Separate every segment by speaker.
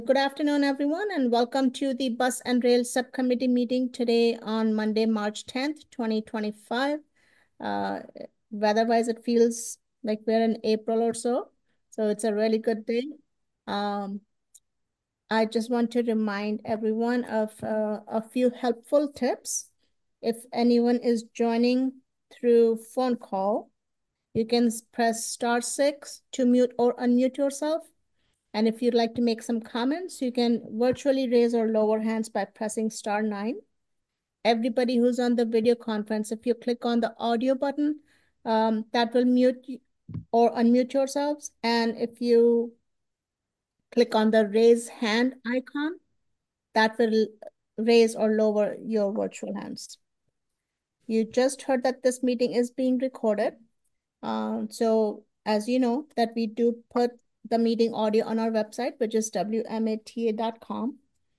Speaker 1: Good afternoon, everyone, and welcome to the Bus and Rail Subcommittee meeting today on Monday, March 10th, 2025. Uh, Weather-wise, it feels like we're in April or so, so it's a really good day. Um, I just want to remind everyone of a few helpful tips. If anyone is joining through phone call, you can press *6 to mute or unmute yourself. And if you'd like to make some comments, you can virtually raise or lower hands by pressing *9. Everybody who's on the video conference, if you click on the audio button, that will mute or unmute yourselves. And if you click on the raise hand icon, that will raise or lower your virtual hands. You just heard that this meeting is being recorded. So as you know, that we do put the meeting audio on our website, which is wmata.com.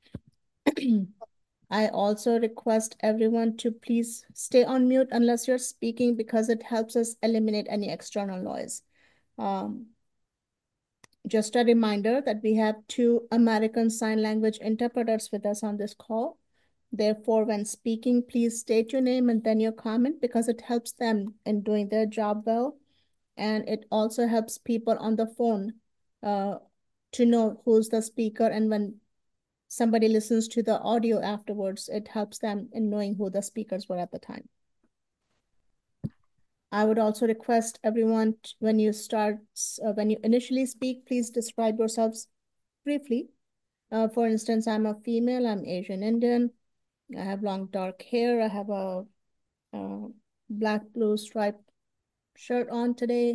Speaker 1: I also request everyone to please stay on mute unless you're speaking because it helps us eliminate any external noise. Just a reminder that we have 2 American Sign Language interpreters with us on this call. Therefore, when speaking, please state your name and then your comment because it helps them in doing their job well. And it also helps people on the phone to know who's the speaker. And when somebody listens to the audio afterwards, it helps them in knowing who the speakers were at the time. I would also request everyone, when you initially speak, please describe yourselves briefly. For instance, I'm a female, I'm Asian Indian, I have long dark hair, I have a black blue striped shirt on today.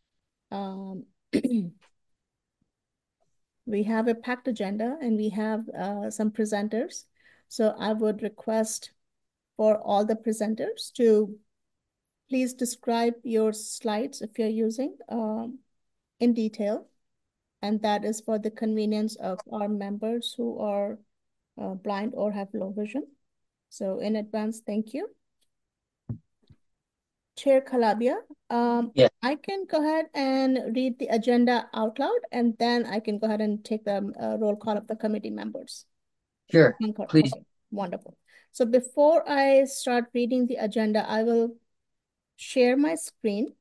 Speaker 1: We have a packed agenda and we have some presenters. So I would request for all the presenters to please describe your slides if you're using in detail. And that is for the convenience of our members who are blind or have low vision. So in advance, thank you. Chair Calabia,
Speaker 2: Yes,
Speaker 1: I can go ahead and read the agenda out loud, and then I can go ahead and take the roll call of the committee members.
Speaker 2: sure.
Speaker 1: Concur.
Speaker 2: Please.
Speaker 1: Okay, wonderful. So before I start reading the agenda, I will share my screen.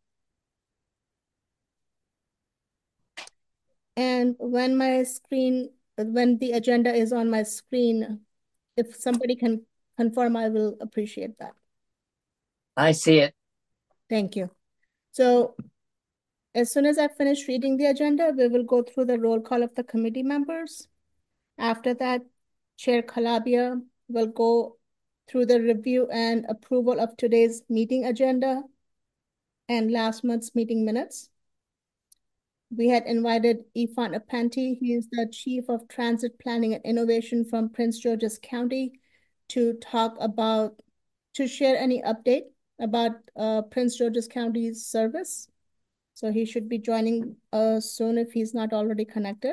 Speaker 1: And when the agenda is on my screen, if somebody can confirm, I will appreciate that.
Speaker 2: I see it.
Speaker 1: Thank you. So as soon as I finish reading the agenda, we will go through the roll call of the committee members. After that, Chair Calabia will go through the review and approval of today's meeting agenda and last month's meeting minutes. We had invited Ifan Apanti. He is the Chief of Transit Planning and Innovation from Prince George's County to share any update about Prince George's County's service. So he should be joining soon if he's not already connected.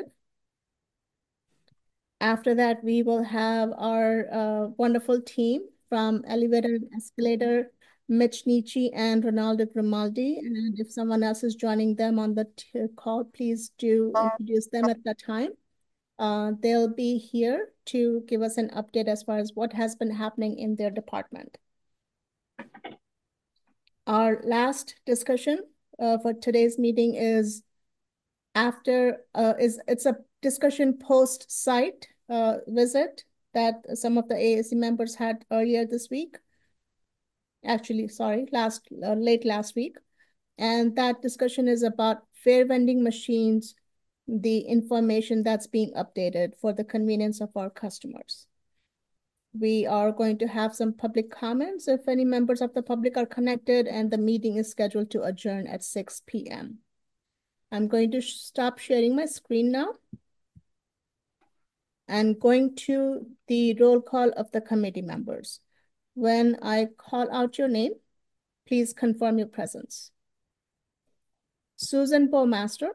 Speaker 1: After that, we will have our wonderful team from Elevator and Escalator, Mitch Nietzsche and Ronaldo Grimaldi. And if someone else is joining them on the call, please do introduce them at that time. They'll be here to give us an update as far as what has been happening in their department. Our last discussion for today's meeting is it's a discussion post-site visit that some of the AAC members had earlier this week. Actually, sorry, late last week. And that discussion is about fare vending machines, the information that's being updated for the convenience of our customers. We are going to have some public comments if any members of the public are connected, and the meeting is scheduled to adjourn at 6 p.m. I'm going to stop sharing my screen now and going to the roll call of the committee members. When I call out your name, please confirm your presence. Susan Bowmaster,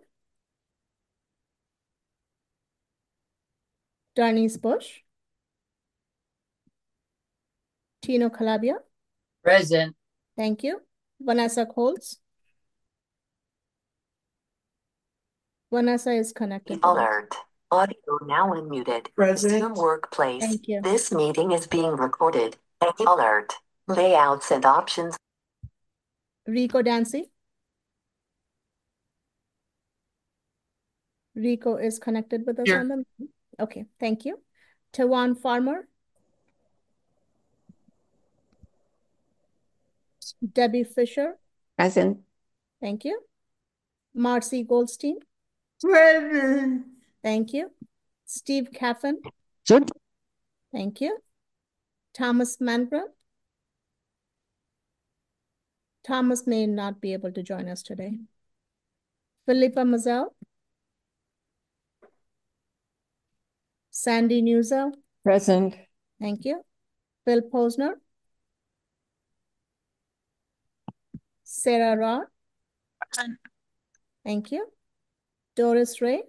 Speaker 1: Darnice Bush, Tino Calabia.
Speaker 2: Present.
Speaker 1: Thank you. Vanessa Coles. Vanessa is connected.
Speaker 3: Alert. Audio now unmuted.
Speaker 1: Present.
Speaker 3: Zoom workplace.
Speaker 1: Thank you.
Speaker 3: This meeting is being recorded. Alert. Layouts and options.
Speaker 1: Rico Dancy. Rico is connected with us
Speaker 2: Here.
Speaker 1: on the meeting. Okay, thank you. Tawan Farmer. Debbie Fisher.
Speaker 4: Present.
Speaker 1: Thank you. Marcy Goldstein.
Speaker 2: Present.
Speaker 1: Thank you. Steve Caffin.
Speaker 4: Present.
Speaker 1: Thank you. Thomas Mangrum. Thomas may not be able to join us today. Philippa Mazel. Sandy Newsell.
Speaker 4: Present.
Speaker 1: Thank you. Phil Posner. Sarah Rod. Thank you. Doris Ray.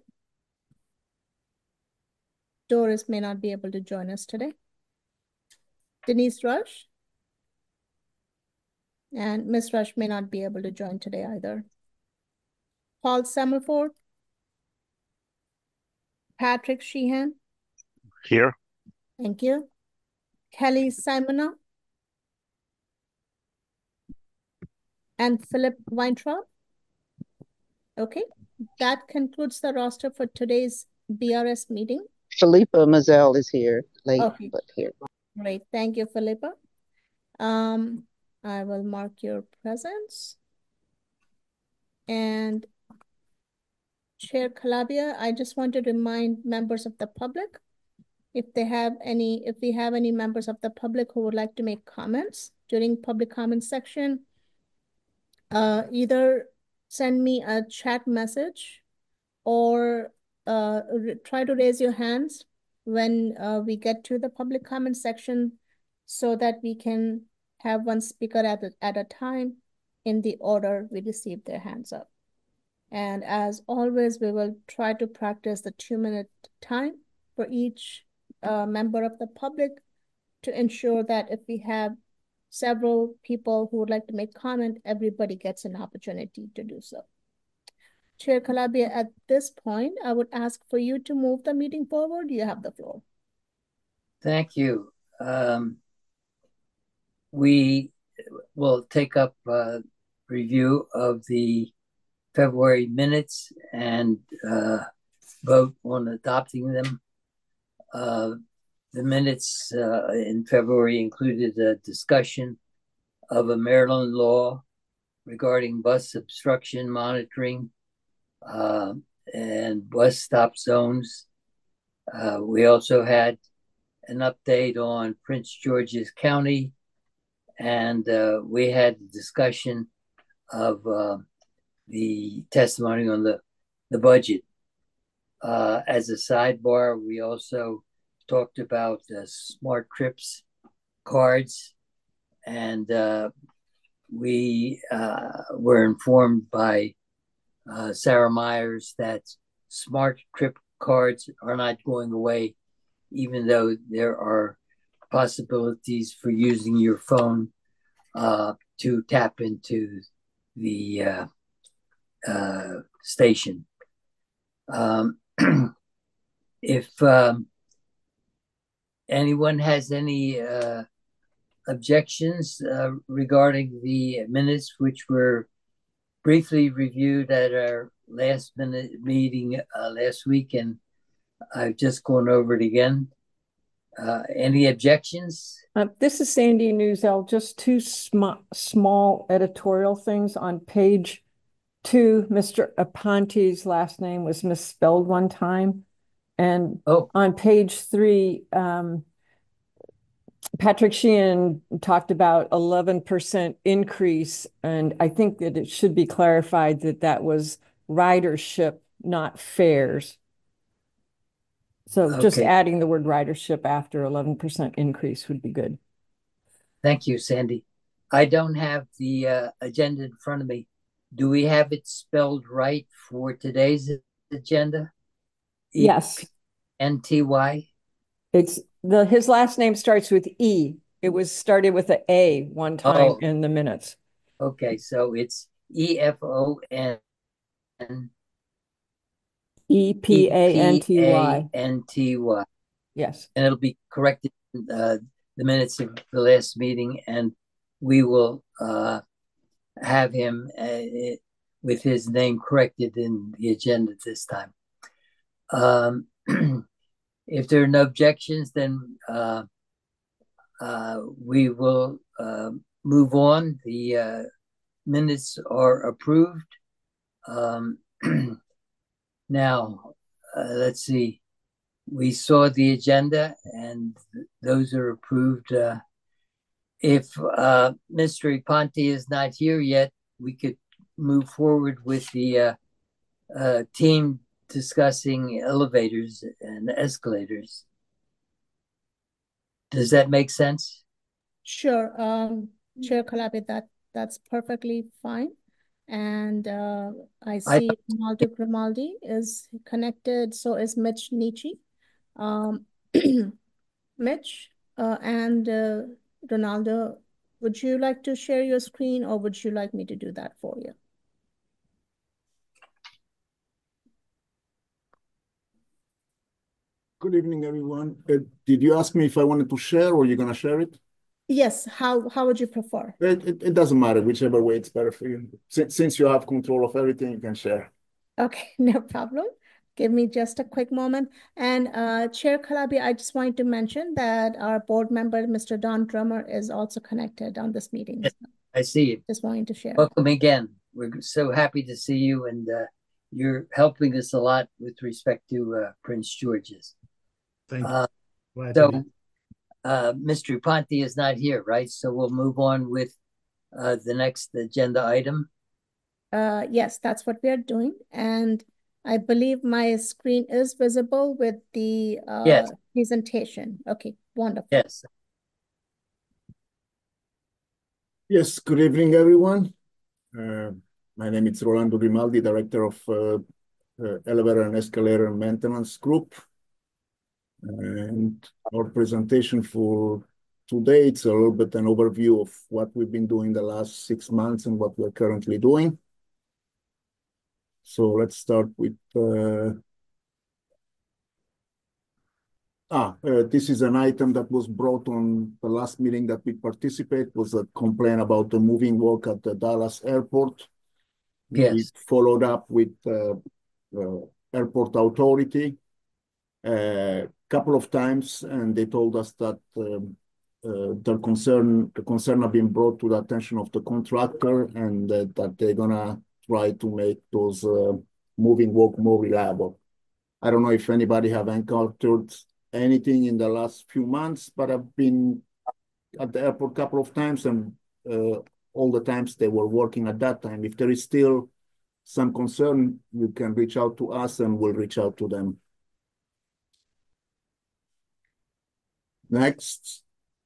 Speaker 1: Doris may not be able to join us today. Denise Rush. And Miss Rush may not be able to join today either. Paul Summerford. Patrick Sheehan.
Speaker 5: Here.
Speaker 1: Thank you. Kelly Simonow. And Philip Weintraub. Okay, that concludes the roster for today's BRS meeting.
Speaker 4: Philippa Mazel is here, late,
Speaker 1: Okay.
Speaker 4: but here.
Speaker 1: Great, thank you, Philippa. I will mark your presence. And Chair Calabia, I just want to remind members of the public, if we have any members of the public who would like to make comments during public comment section, either send me a chat message or try to raise your hands when we get to the public comment section so that we can have one speaker at a time in the order we receive their hands up. And as always, we will try to practice the 2-minute time for each member of the public to ensure that if we have several people who would like to make comment, everybody gets an opportunity to do so. Chair Calabia, at this point, I would ask for you to move the meeting forward. You have the floor.
Speaker 2: Thank you. We will take up a review of the February minutes and vote on adopting them. The minutes in February included a discussion of a Maryland law regarding bus obstruction monitoring and bus stop zones. We also had an update on Prince George's County, and we had a discussion of the testimony on the budget. As a sidebar, we also talked about Smart Trips cards, and we were informed by Sarah Myers that Smart Trip cards are not going away, even though there are possibilities for using your phone to tap into the station. If anyone has any objections regarding the minutes, which were briefly reviewed at our last minute meeting last week, and I've just gone over it again. Any objections?
Speaker 6: This is Sandy Newsell. Just two small editorial things on page 2. Mr. Aponte's last name was misspelled one time. And on page 3, Patrick Sheehan talked about 11% increase, and I think that it should be clarified that that was ridership, not fares. So just adding the word ridership after 11% increase would be good.
Speaker 2: Thank you, Sandy. I don't have the agenda in front of me. Do we have it spelled right for today's agenda?
Speaker 6: Yes.
Speaker 2: NTY?
Speaker 6: It's his last name starts with E. It was started with an A one time in the minutes.
Speaker 2: Okay, so it's EFON.
Speaker 6: EPANTY.
Speaker 2: EPANTY.
Speaker 6: Yes.
Speaker 2: And it'll be corrected in the minutes of the last meeting, and we will have him with his name corrected in the agenda this time. If there are no objections, then we will move on. The minutes are approved. Now, let's see. We saw the agenda, and those are approved. If Mr. Ipanti is not here yet, we could move forward with the team discussing elevators and escalators. Does that make sense?
Speaker 1: Sure, Chair Calabi, that's perfectly fine. And I see Ronaldo Grimaldi is connected, so is Mitch Nietzsche. Mitch and Ronaldo, would you like to share your screen, or would you like me to do that for you?
Speaker 5: Good evening, everyone. Did you ask me if I wanted to share, or you're going to share it?
Speaker 1: Yes. How would you prefer?
Speaker 5: It doesn't matter, whichever way it's better for you. Since you have control of everything, you can share.
Speaker 1: Okay, no problem. Give me just a quick moment. And Chair Calabi, I just wanted to mention that our board member, Mr. Don Drummer, is also connected on this meeting.
Speaker 2: Yes, I see you.
Speaker 1: Just wanting to share.
Speaker 2: Welcome again. We're so happy to see you, and you're helping us a lot with respect to Prince George's.
Speaker 5: Thank you.
Speaker 2: So Mr. Ipanti is not here, right? So we'll move on with the next agenda item.
Speaker 1: Yes, that's what we are doing. And I believe my screen is visible with the
Speaker 2: Yes.
Speaker 1: presentation. Okay, wonderful.
Speaker 2: Yes.
Speaker 5: Yes, good evening, everyone. My name is Rolando Grimaldi, Director of Elevator and Escalator Maintenance Group. And our presentation for today, it's a little bit an overview of what we've been doing the last 6 months and what we're currently doing. So let's start with this is an item that was brought on the last meeting that we participate, was a complaint about the moving walk at the Dallas airport.
Speaker 2: Yes.
Speaker 5: We followed up with airport authority a couple of times, and they told us that the concern have been brought to the attention of the contractor, and that they're gonna try to make those moving walk more reliable. I don't know if anybody have encountered anything in the last few months, but I've been at the airport a couple of times, and all the times they were working at that time. If there is still some concern, you can reach out to us and we'll reach out to them. Next,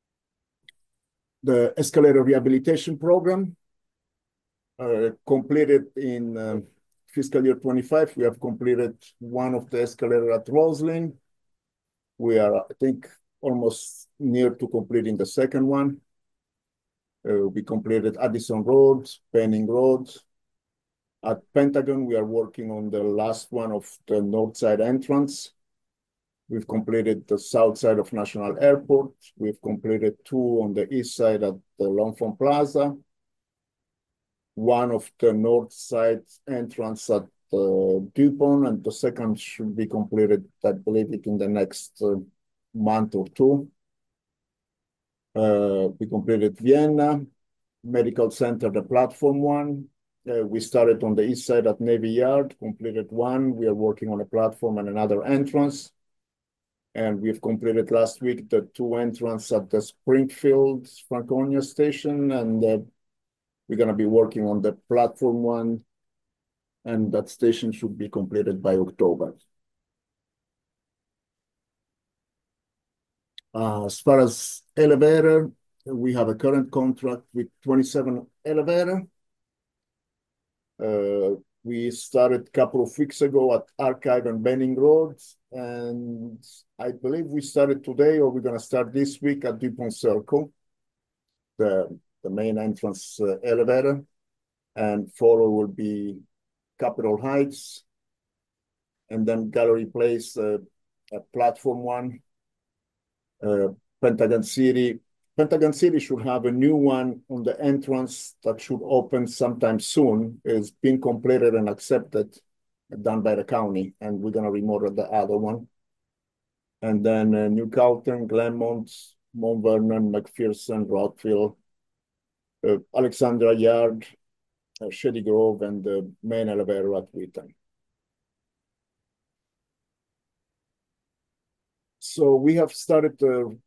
Speaker 5: the escalator rehabilitation program completed in fiscal year 25. We have completed one of the escalator at Roslyn. We are, I think, almost near to completing the second one. We completed Addison Road, Penning Road. At Pentagon, we are working on the last one of the north side entrance. We've completed the south side of National Airport. We've completed 2 on the east side at the Longfront Plaza. One of the north side entrance at Dupont, and the second should be completed, I believe, in the next month or 2. We completed Vienna Medical Center, the platform 1. We started on the east side at Navy Yard, completed 1. We are working on a platform and another entrance. And we've completed last week the 2 entrances at the Springfield Franconia station, and we're going to be working on the platform 1, and that station should be completed by October. As far as elevator, we have a current contract with 27 elevator. We started a couple of weeks ago at Archive and Benning Roads, and I believe we started today, or we're going to start this week at Dupont Circle, the main entrance elevator, and follow will be Capitol Heights, and then Gallery Place, a platform one. Pentagon City. Pentagon City should have a new one on the entrance that should open sometime soon. It's been completed and accepted, done by the county, and we're gonna remodel the other one. And then New Calton, Glenmont, Mount Vernon, McPherson, Rockville, Alexandra Yard, Shady Grove, and the main elevator at Wheaton. So we have started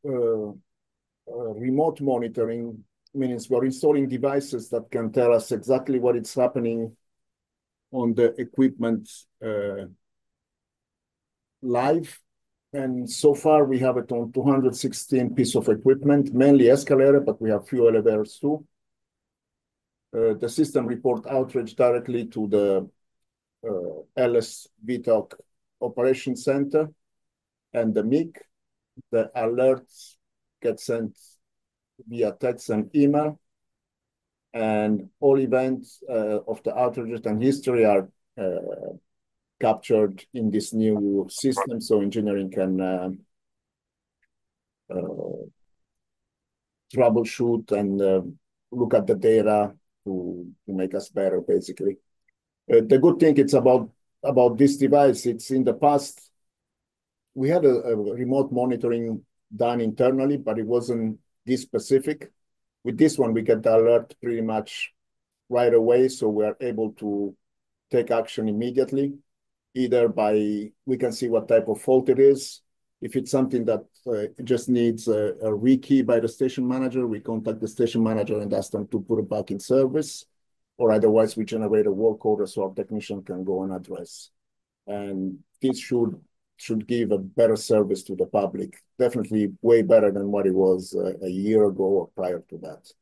Speaker 5: remote monitoring, means we're installing devices that can tell us exactly what is happening on the equipment live. And so far we have it on 216 pieces of equipment, mainly escalator, but we have few elevators too. The system report outrage directly to the LS VTOC Operation Center and the MIG. The alerts get sent via text and email, and all events of the outages and history are captured in this new system, so engineering can troubleshoot and look at the data to make us better, basically. The good thing it's about this device, it's in the past, we had a remote monitoring done internally, but it wasn't this specific. With this one, we get the alert pretty much right away, so we are able to take action immediately, either by, we can see what type of fault it is. If it's something that just needs a rekey by the station manager, we contact the station manager and ask them to put it back in service, or otherwise we generate a work order so our technician can go and address. And this should give a better service to the public, definitely way better than what it was a year ago or prior to that.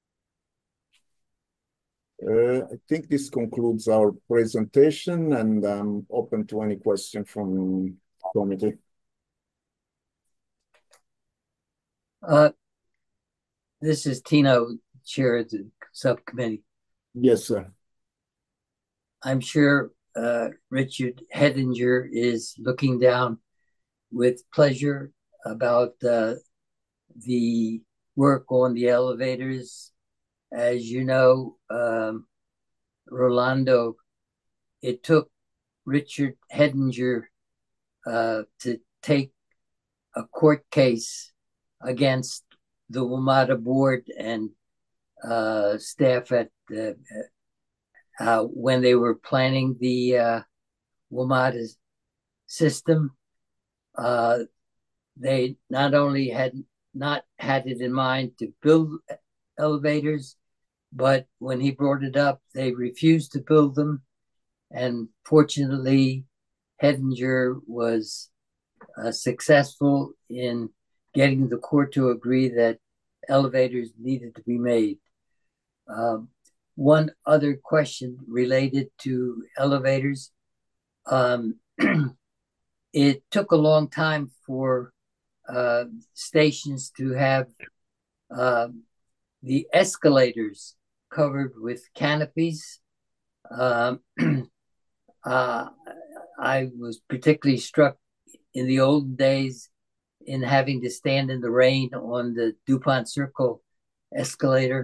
Speaker 5: I think this concludes our presentation, and I'm open to any question from committee.
Speaker 2: This is Tino, chair of the subcommittee.
Speaker 5: Yes, sir.
Speaker 2: I'm sure Richard Hedinger is looking down with pleasure about the work on the elevators. As you know, Rolando, it took Richard Hedinger to take a court case against the WMATA board and staff at when they were planning the WMATA system. They not only had not had it in mind to build elevators, but when he brought it up, they refused to build them. And fortunately, Hedinger was successful in getting the court to agree that elevators needed to be made. One other question related to elevators. It took a long time for stations to have the escalators covered with canopies. I was particularly struck in the old days in having to stand in the rain on the DuPont Circle escalator.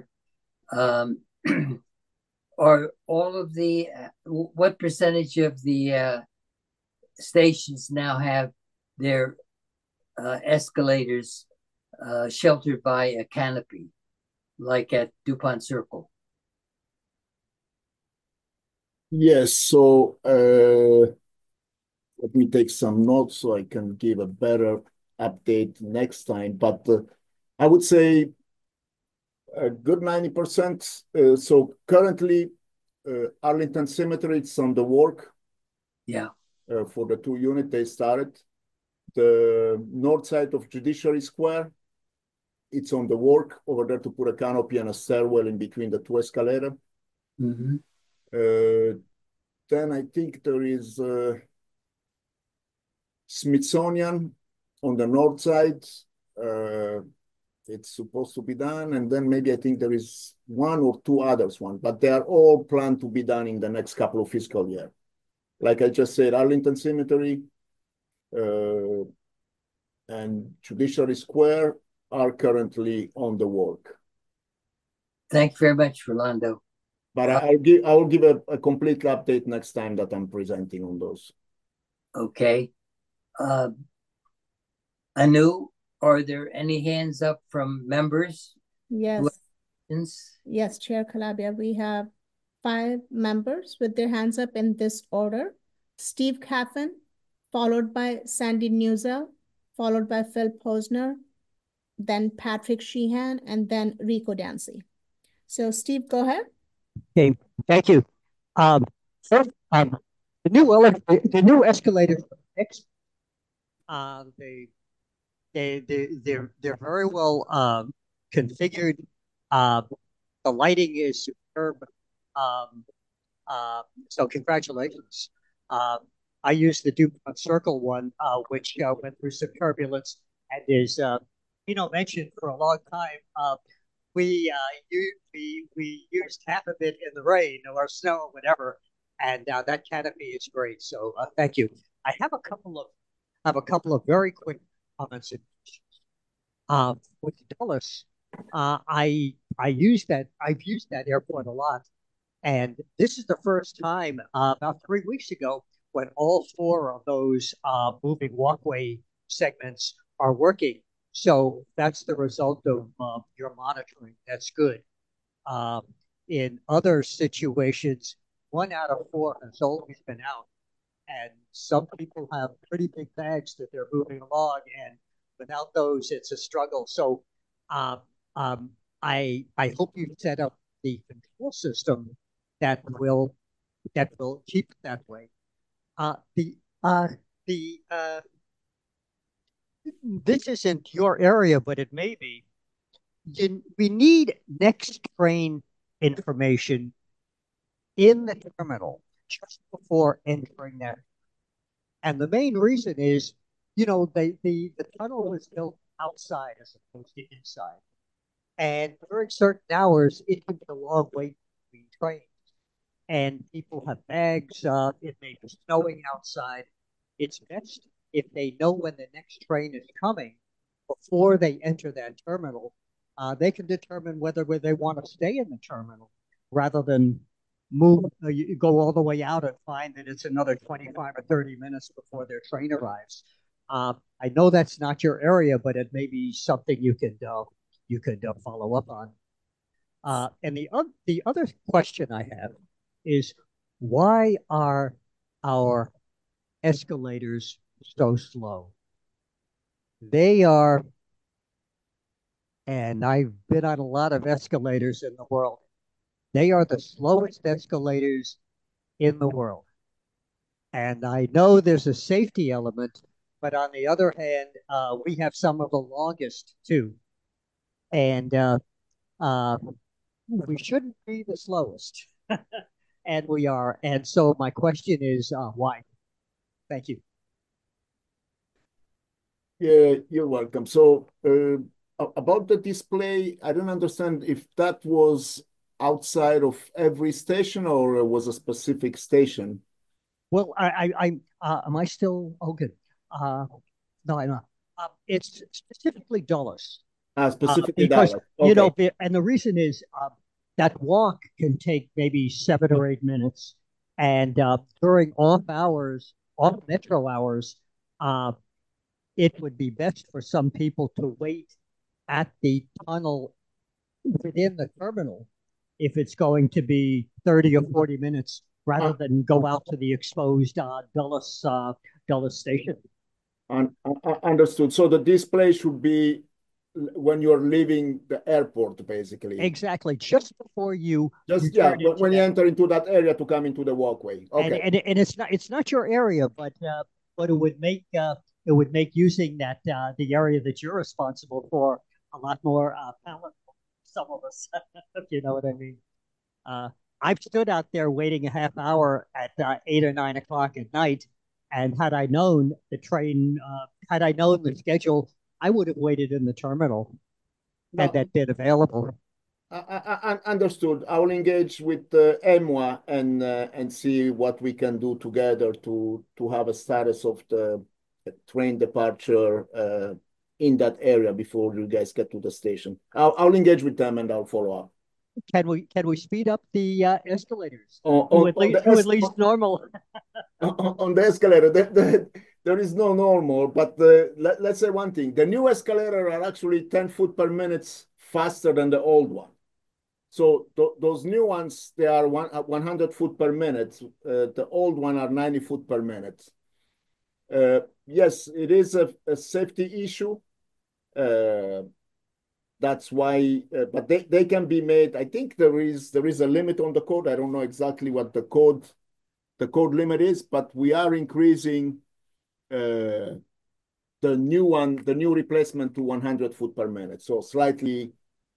Speaker 2: Are all of the, what percentage of the stations now have their escalators sheltered by a canopy, like at DuPont Circle?
Speaker 5: Yes, so let me take some notes so I can give a better update next time. But I would say a good 90%. So currently, Arlington Cemetery, it's on the work.
Speaker 2: Yeah.
Speaker 5: For the 2 units they started. The north side of Judiciary Square, it's on the work over there to put a canopy and a stairwell in between the 2 escalators.
Speaker 2: Mm-hmm.
Speaker 5: Then I think there is Smithsonian on the north side. It's supposed to be done. And then maybe I think there is 1 or 2 others, but they are all planned to be done in the next couple of fiscal years. Like I just said, Arlington Cemetery and Judiciary Square are currently on the work.
Speaker 2: Thank you very much, Rolando.
Speaker 5: But I will give a complete update next time that I'm presenting on those.
Speaker 2: Okay. Anu, are there any hands up from members?
Speaker 1: Yes.
Speaker 2: Questions?
Speaker 1: Yes, Chair Calabria, we have 5 members with their hands up in this order. Steve Caffin, followed by Sandy Newsell, followed by Phil Posner, then Patrick Sheehan, and then Rico Dancy. So Steve, go ahead.
Speaker 7: Okay, thank you. First, the new escalators, they're very well configured. The lighting is superb. So congratulations. I used the DuPont Circle one, which went through some turbulence and is, mentioned for a long time. We used half of it in the rain or snow or whatever, and that canopy is great. So thank you. I have a couple of very quick comments. With Dulles, I've used that airport a lot, and this is the first time about 3 weeks ago when all 4 of those moving walkway segments are working. So that's the result of your monitoring. That's good. In other situations, 1 out of 4 has always been out, and some people have pretty big bags that they're moving along, and without those, it's a struggle. So I hope you set up the control system that will keep it that way. This isn't your area, but it may be. We need next train information in the terminal just before entering that. And the main reason is, the tunnel was built outside as opposed to inside. And during certain hours, it can be a long wait between trains. And people have bags. It may be snowing outside. It's best if they know when the next train is coming before they enter that terminal. They can determine whether they want to stay in the terminal rather than you go all the way out and find that it's another 25 or 30 minutes before their train arrives. I know that's not your area, but it may be something you could follow up on. And the other question I have is, why are our escalators so slow? They are, and I've been on a lot of escalators in the world. They are the slowest escalators in the world. And I know there's a safety element, but on the other hand, we have some of the longest too. And we shouldn't be the slowest. And we are. And so my question is, why? Thank you.
Speaker 5: Yeah, you're welcome. So about the display, I don't understand if that was outside of every station or it was a specific station.
Speaker 7: Well, am I still? Oh, good. No, I'm not. It's specifically Dulles.
Speaker 5: Specifically
Speaker 7: because
Speaker 5: Dallas. Okay.
Speaker 7: and the reason is that walk can take maybe 7 or 8 minutes, and during off metro hours, it would be best for some people to wait at the tunnel within the terminal if it's going to be 30 or 40 minutes rather than go out to the exposed Dulles station.
Speaker 5: Understood. So the display should be when you're leaving the airport, basically.
Speaker 7: Exactly. Just before you
Speaker 5: when you enter into that area to come into the walkway. Okay.
Speaker 7: And it's not your area, but it would make using that the area that you're responsible for a lot more palatable. Some of us, if you know what I mean. I've stood out there waiting a half hour at 8 or 9 o'clock at night, and had I known the schedule, I would have waited in the terminal had that been available.
Speaker 5: Understood. I will engage with EMWA and see what we can do together to have a status of the train departure in that area before you guys get to the station. I'll engage with them and I'll follow up.
Speaker 7: Can we speed up the escalators
Speaker 5: On
Speaker 7: to at least normal?
Speaker 5: On the escalator, there is no normal, but let's say one thing. The new escalator are actually 10 foot per minute faster than the old one. So those new ones, they are 100 foot per minute. The old one are 90 foot per minute. Yes, it is a safety issue. That's why, but they can be made. I think there is a limit on the code. I don't know exactly what the code limit is, but we are increasing the new replacement to 100 foot per minute. So slightly.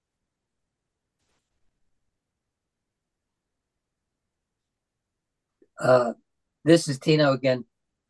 Speaker 2: This is Tino again.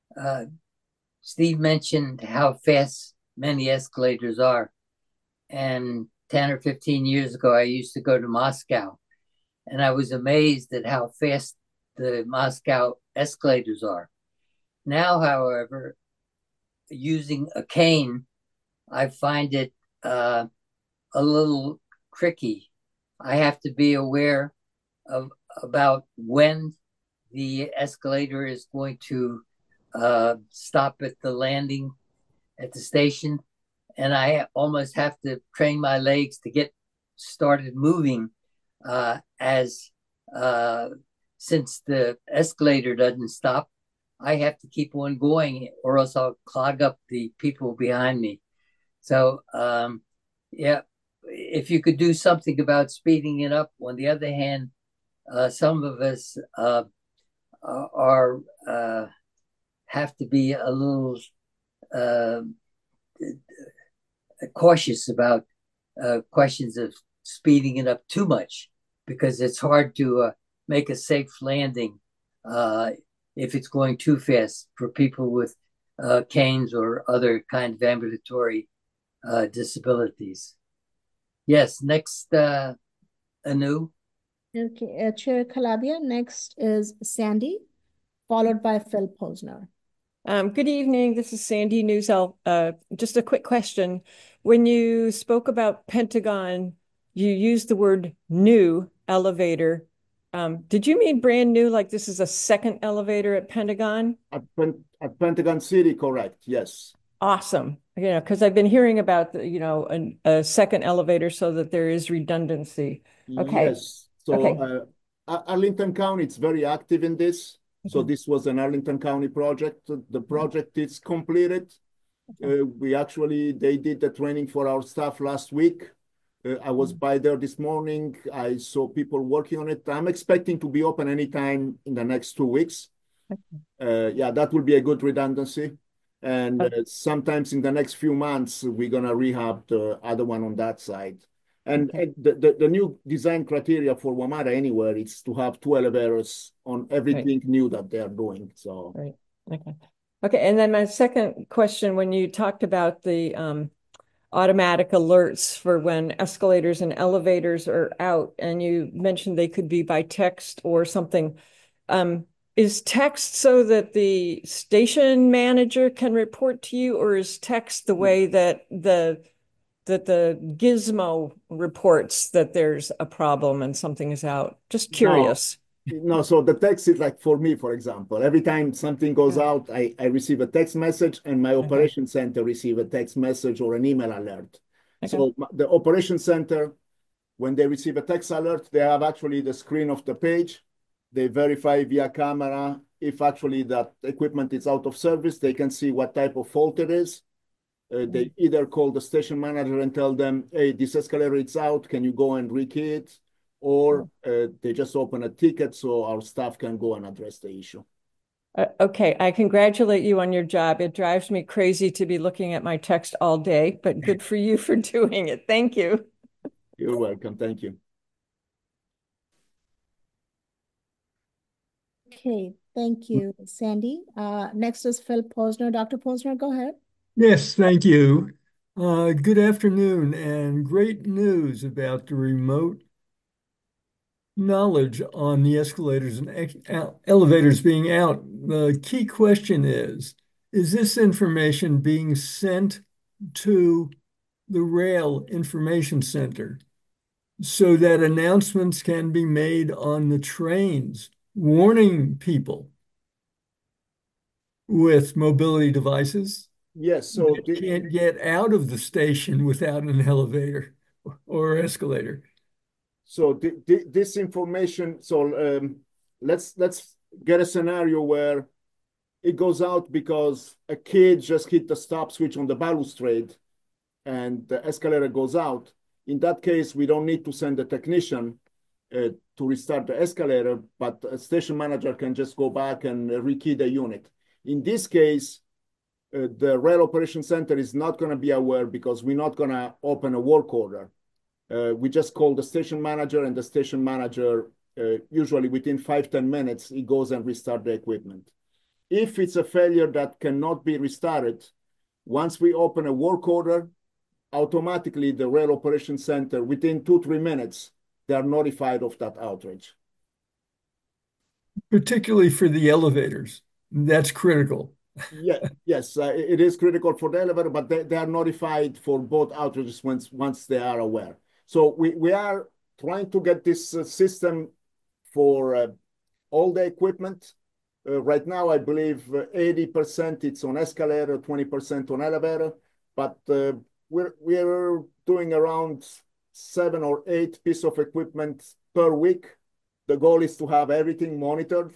Speaker 2: Steve mentioned how fast many escalators are. And 10 or 15 years ago, I used to go to Moscow, and I was amazed at how fast the Moscow escalators are. Now, however, using a cane, I find it a little tricky. I have to be aware about when the escalator is going to stop at the landing at the station, and I almost have to train my legs to get started moving as since the escalator doesn't stop, I have to keep on going or else I'll clog up the people behind me. So, yeah, if you could do something about speeding it up. On the other hand, some of us are have to be a little cautious about questions of speeding it up too much, because it's hard to make a safe landing if it's going too fast for people with canes or other kind of ambulatory disabilities. Yes, next, Anu.
Speaker 1: Okay, Chair Calabia. Next is Sandy, followed by Phil Posner.
Speaker 6: Good evening. This is Sandy Newsell. Just a quick question. When you spoke about Pentagon, you used the word new elevator. Did you mean brand new, like this is a second elevator at Pentagon?
Speaker 5: At Pentagon City, correct. Yes.
Speaker 6: Awesome. Because I've been hearing about a second elevator so that there is redundancy. Okay.
Speaker 5: Yes. So Arlington County is very active in this. So this was an Arlington County project. The project is completed. They did the training for our staff last week. I was by there this morning. I saw people working on it. I'm expecting to be open anytime in the next 2 weeks. Yeah, that will be a good redundancy. And sometimes in the next few months, we're going to rehab the other one on that side. And the new design criteria for WMATA anywhere is to have 2 elevators on everything new that they are doing. So
Speaker 6: Okay. And then my second question, when you talked about the automatic alerts for when escalators and elevators are out, and you mentioned they could be by text or something, is text so that the station manager can report to you, or is text the way that the gizmo reports that there's a problem and something is out? Just curious.
Speaker 5: No, so the text is like, for me, for example, every time something goes out, I receive a text message, and my operations center receive a text message or an email alert. So the operations center, when they receive a text alert, they have actually the screen of the page. They verify via camera if actually that equipment is out of service. They can see what type of fault it is. They either call the station manager and tell them, hey, this escalator is out, can you go and rekey it? Or they just open a ticket so our staff can go and address the issue.
Speaker 6: Okay, I congratulate you on your job. It drives me crazy to be looking at my text all day, but good for you for doing it. Thank you.
Speaker 5: You're welcome. Thank you.
Speaker 1: Okay, thank you, Sandy. Next is Phil Posner. Dr. Posner, go ahead.
Speaker 8: Yes, thank you. Good afternoon, and great news about the remote knowledge on the escalators and elevators being out. The key question is this information being sent to the Rail Information Center so that announcements can be made on the trains, warning people with mobility devices
Speaker 5: Yes, so
Speaker 8: that can't get out of the station without an elevator or escalator?
Speaker 5: So this information, let's get a scenario where it goes out because a kid just hit the stop switch on the balustrade and the escalator goes out. In that case, we don't need to send a technician to restart the escalator, but a station manager can just go back and rekey the unit. In this case, the Rail Operation Center is not going to be aware because we're not going to open a work order. We just call the station manager, and the station manager, usually within 5-10 minutes, he goes and restart the equipment. If it's a failure that cannot be restarted, once we open a work order, automatically the Rail Operations Center, within 2-3 minutes, they are notified of that outage.
Speaker 8: Particularly for the elevators, that's critical.
Speaker 5: Yes, it is critical for the elevator, but they are notified for both outages once they are aware. So we are trying to get this system for all the equipment. Right now, I believe 80% it's on escalator, 20% on elevator, but we're doing around 7 or 8 pieces of equipment per week. The goal is to have everything monitored.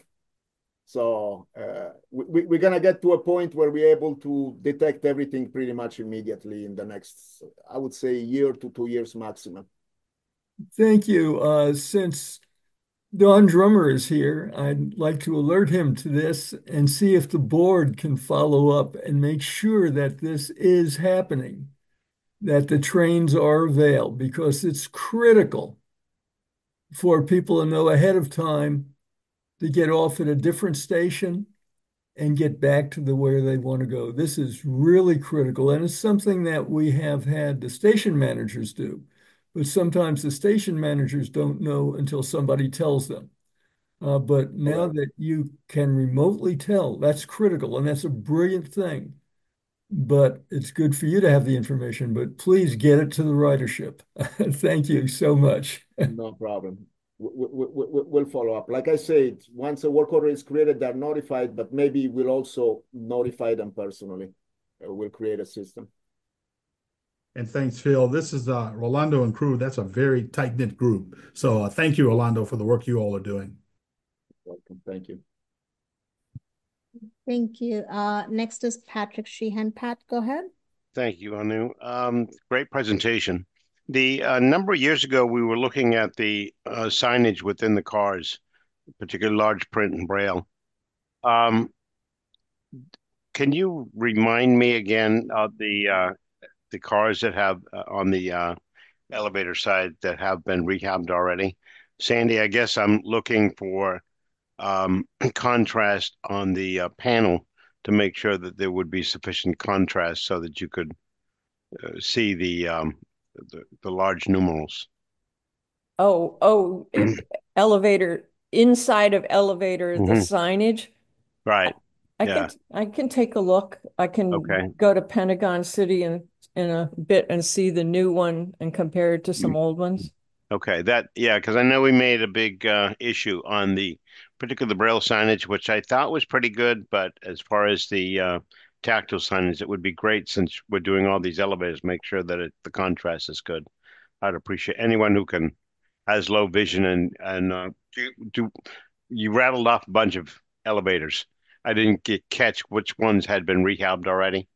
Speaker 5: So we're going to get to a point where we're able to detect everything pretty much immediately in the next, I would say, 1 year to 2 years maximum.
Speaker 8: Thank you. Since Don Drummer is here, I'd like to alert him to this and see if the board can follow up and make sure that this is happening, that the trains are available, because it's critical for people to know ahead of time to get off at a different station and get back to where they want to go. This is really critical, and it's something that we have had the station managers do. But sometimes the station managers don't know until somebody tells them. But now that you can remotely tell, that's critical, and that's a brilliant thing. But it's good for you to have the information, but please get it to the ridership. Thank you so much.
Speaker 5: No problem. We'll follow up. Like I said, once a work order is created, they're notified, but maybe we'll also notify them personally. We'll create a system.
Speaker 9: And thanks, Phil. This is Rolando and crew. That's a very tight-knit group. So thank you, Rolando, for the work you all are doing.
Speaker 5: Welcome. Thank you.
Speaker 1: Thank you. Next is Patrick Sheehan. Pat, go ahead.
Speaker 10: Thank you, Anu. Great presentation. The number of years ago, we were looking at the signage within the cars, particularly large print and braille. Can you remind me again of the cars that have on the elevator side that have been rehabbed already? Sandy, I guess I'm looking for contrast on the panel to make sure that there would be sufficient contrast so that you could see the large numerals.
Speaker 6: Elevator, inside of elevator, the signage.
Speaker 10: Right.
Speaker 6: I can take a look. I can go to Pentagon City in a bit and see the new one and compare it to some old ones.
Speaker 10: Okay, because I know we made a big issue on particularly the braille signage, which I thought was pretty good, but as far as the tactile signage, it would be great, since we're doing all these elevators, make sure that the contrast is good. I'd appreciate anyone who has low vision and you rattled off a bunch of elevators. I didn't catch which ones had been rehabbed already.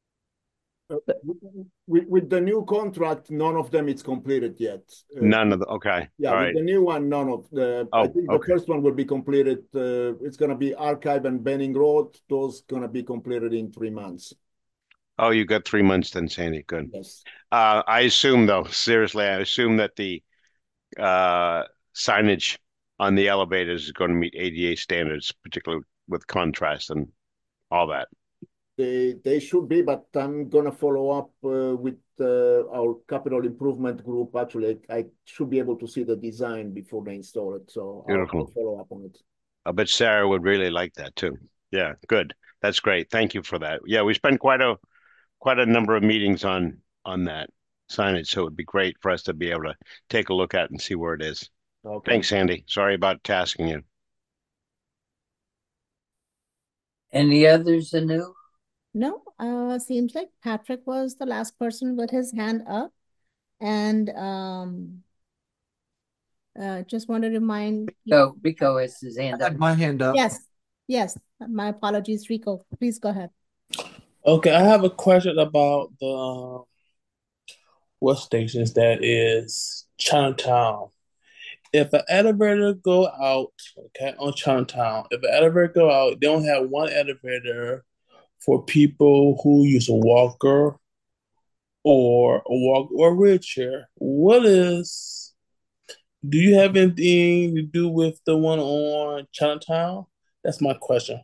Speaker 5: With the new contract, none of them is completed yet.
Speaker 10: None of them. Okay.
Speaker 5: Yeah,
Speaker 10: all
Speaker 5: with
Speaker 10: right.
Speaker 5: the new one, none of the. I think the first one will be completed. It's going to be Archive and Benning Road. Those going to be completed in 3 months.
Speaker 10: Oh, you got 3 months then, Sandy. Good.
Speaker 5: Yes.
Speaker 10: I assume, though, seriously, that the signage on the elevators is going to meet ADA standards, particularly with contrast and all that.
Speaker 5: They should be, but I'm going to follow up with our capital improvement group, actually, I should be able to see the design before they install it. So I'll
Speaker 10: Beautiful.
Speaker 5: follow up on it.
Speaker 10: I bet Sarah would really like that too. Yeah, good. That's great. Thank you for that. Yeah, we spent quite a number of meetings on that signage, so it would be great for us to be able to take a look at and see where it is.
Speaker 5: Okay.
Speaker 10: Thanks, Andy. Sorry about tasking you.
Speaker 2: Any others, Anu?
Speaker 1: No, seems like Patrick was the last person with his hand up. And just want to remind you.
Speaker 2: Rico has his hand up.
Speaker 11: My hand up.
Speaker 1: Yes. My apologies, Rico. Please go ahead.
Speaker 11: Okay, I have a question about the what stations that is Chinatown. If an elevator go out, okay, on Chinatown, if an elevator go out, they don't have one elevator for people who use a walker or a wheelchair. Do you have anything to do with the one on Chinatown? That's my question.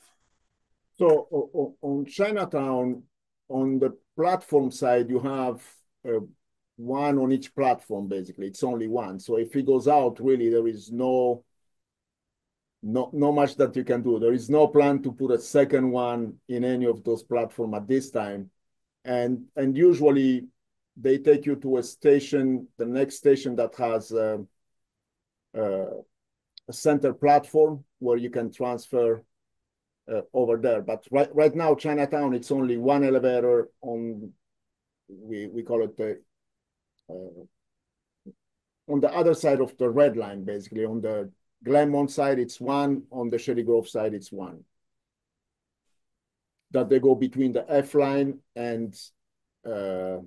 Speaker 5: So on Chinatown, on the platform side, you have one on each platform, basically. It's only one. So if it goes out, really, there is no much that you can do. There is no plan to put a second one in any of those platforms at this time. And usually they take you to a station, the next station that has a center platform where you can transfer over there. But right now, Chinatown, it's only one elevator on, we call it the, on the other side of the red line, basically. On the Glenmont side, it's one. On the Shady Grove side, it's one. That they go between the F line and the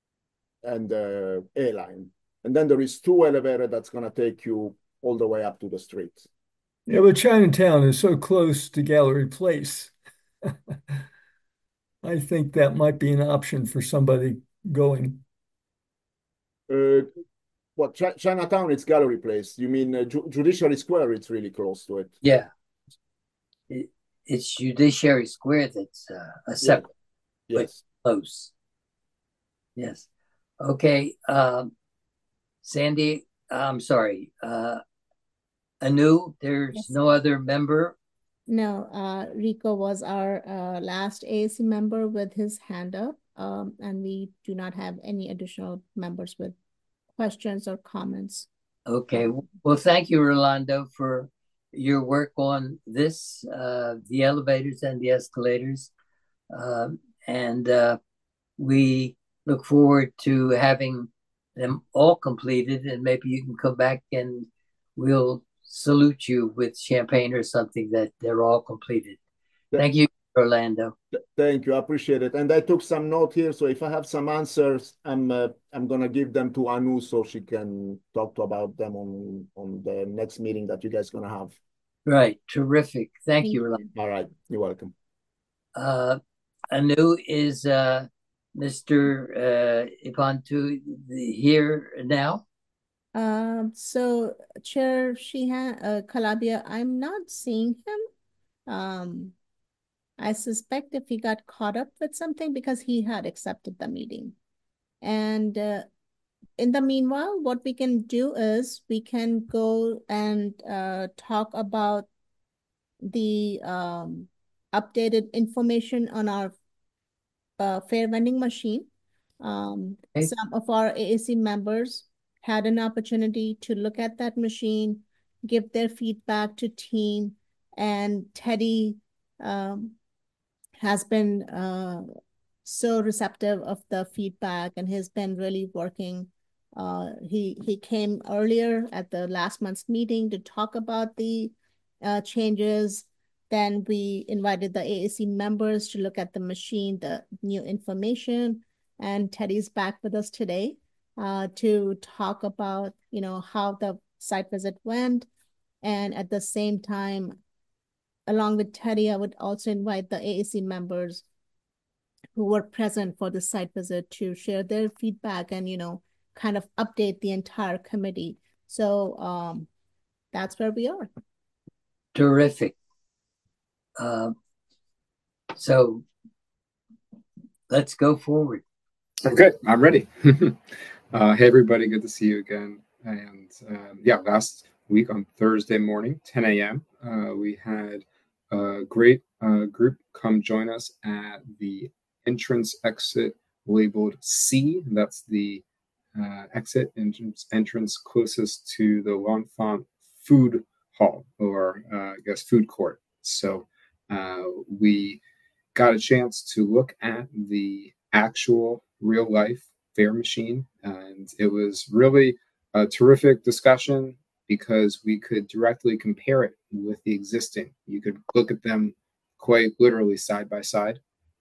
Speaker 5: A line. And then there is two elevator that's going to take you all the way up to the street.
Speaker 8: Yeah, but Chinatown is so close to Gallery Place. I think that might be an option for somebody going.
Speaker 5: Well, Chinatown, it's Gallery Place. You mean Judiciary Square? It's really close to it.
Speaker 2: Yeah. It's Judiciary Square that's a separate,
Speaker 5: yes,
Speaker 2: close. Yes. Okay. Sandy, I'm sorry. Anu, there's no other member?
Speaker 1: No, Rico was our last AAC member with his hand up, and we do not have any additional members with questions or comments.
Speaker 2: Okay. Well, thank you, Rolando, for your work on this, the elevators and the escalators. We look forward to having them all completed, and maybe you can come back and we'll salute you with champagne or something that they're all completed. Thank you, Orlando.
Speaker 5: Thank you. I appreciate it. And I took some note here. So if I have some answers, I'm going to give them to Anu so she can talk about them on the next meeting that you guys are going to have.
Speaker 2: Right. Terrific. Thank you, Orlando.
Speaker 5: All right. You're welcome.
Speaker 2: Anu, is Mr. Ipantu here now?
Speaker 1: So Chair Calabia, I'm not seeing him. I suspect if he got caught up with something because he had accepted the meeting. And in the meanwhile, what we can do is we can go and talk about the updated information on our fair vending machine. Some of our AAC members had an opportunity to look at that machine, give their feedback to team, and Teddy has been so receptive of the feedback and has been really working. He came earlier at the last month's meeting to talk about the changes. Then we invited the AAC members to look at the machine, the new information, and Teddy's back with us today to talk about, how the site visit went. And at the same time, along with Teddy, I would also invite the AAC members who were present for the site visit to share their feedback and, kind of update the entire committee. So that's where we are.
Speaker 2: Terrific. So let's go forward.
Speaker 12: Okay, I'm ready. Hey, everybody, good to see you again. And yeah, last week on Thursday morning, 10 a.m., we had a great group come join us at the entrance exit labeled C. That's the exit entrance closest to the L'Enfant Food Hall, or I guess food court. So we got a chance to look at the actual real life fair machine, and it was really a terrific discussion because we could directly compare it with the existing. You could look at them quite literally side by side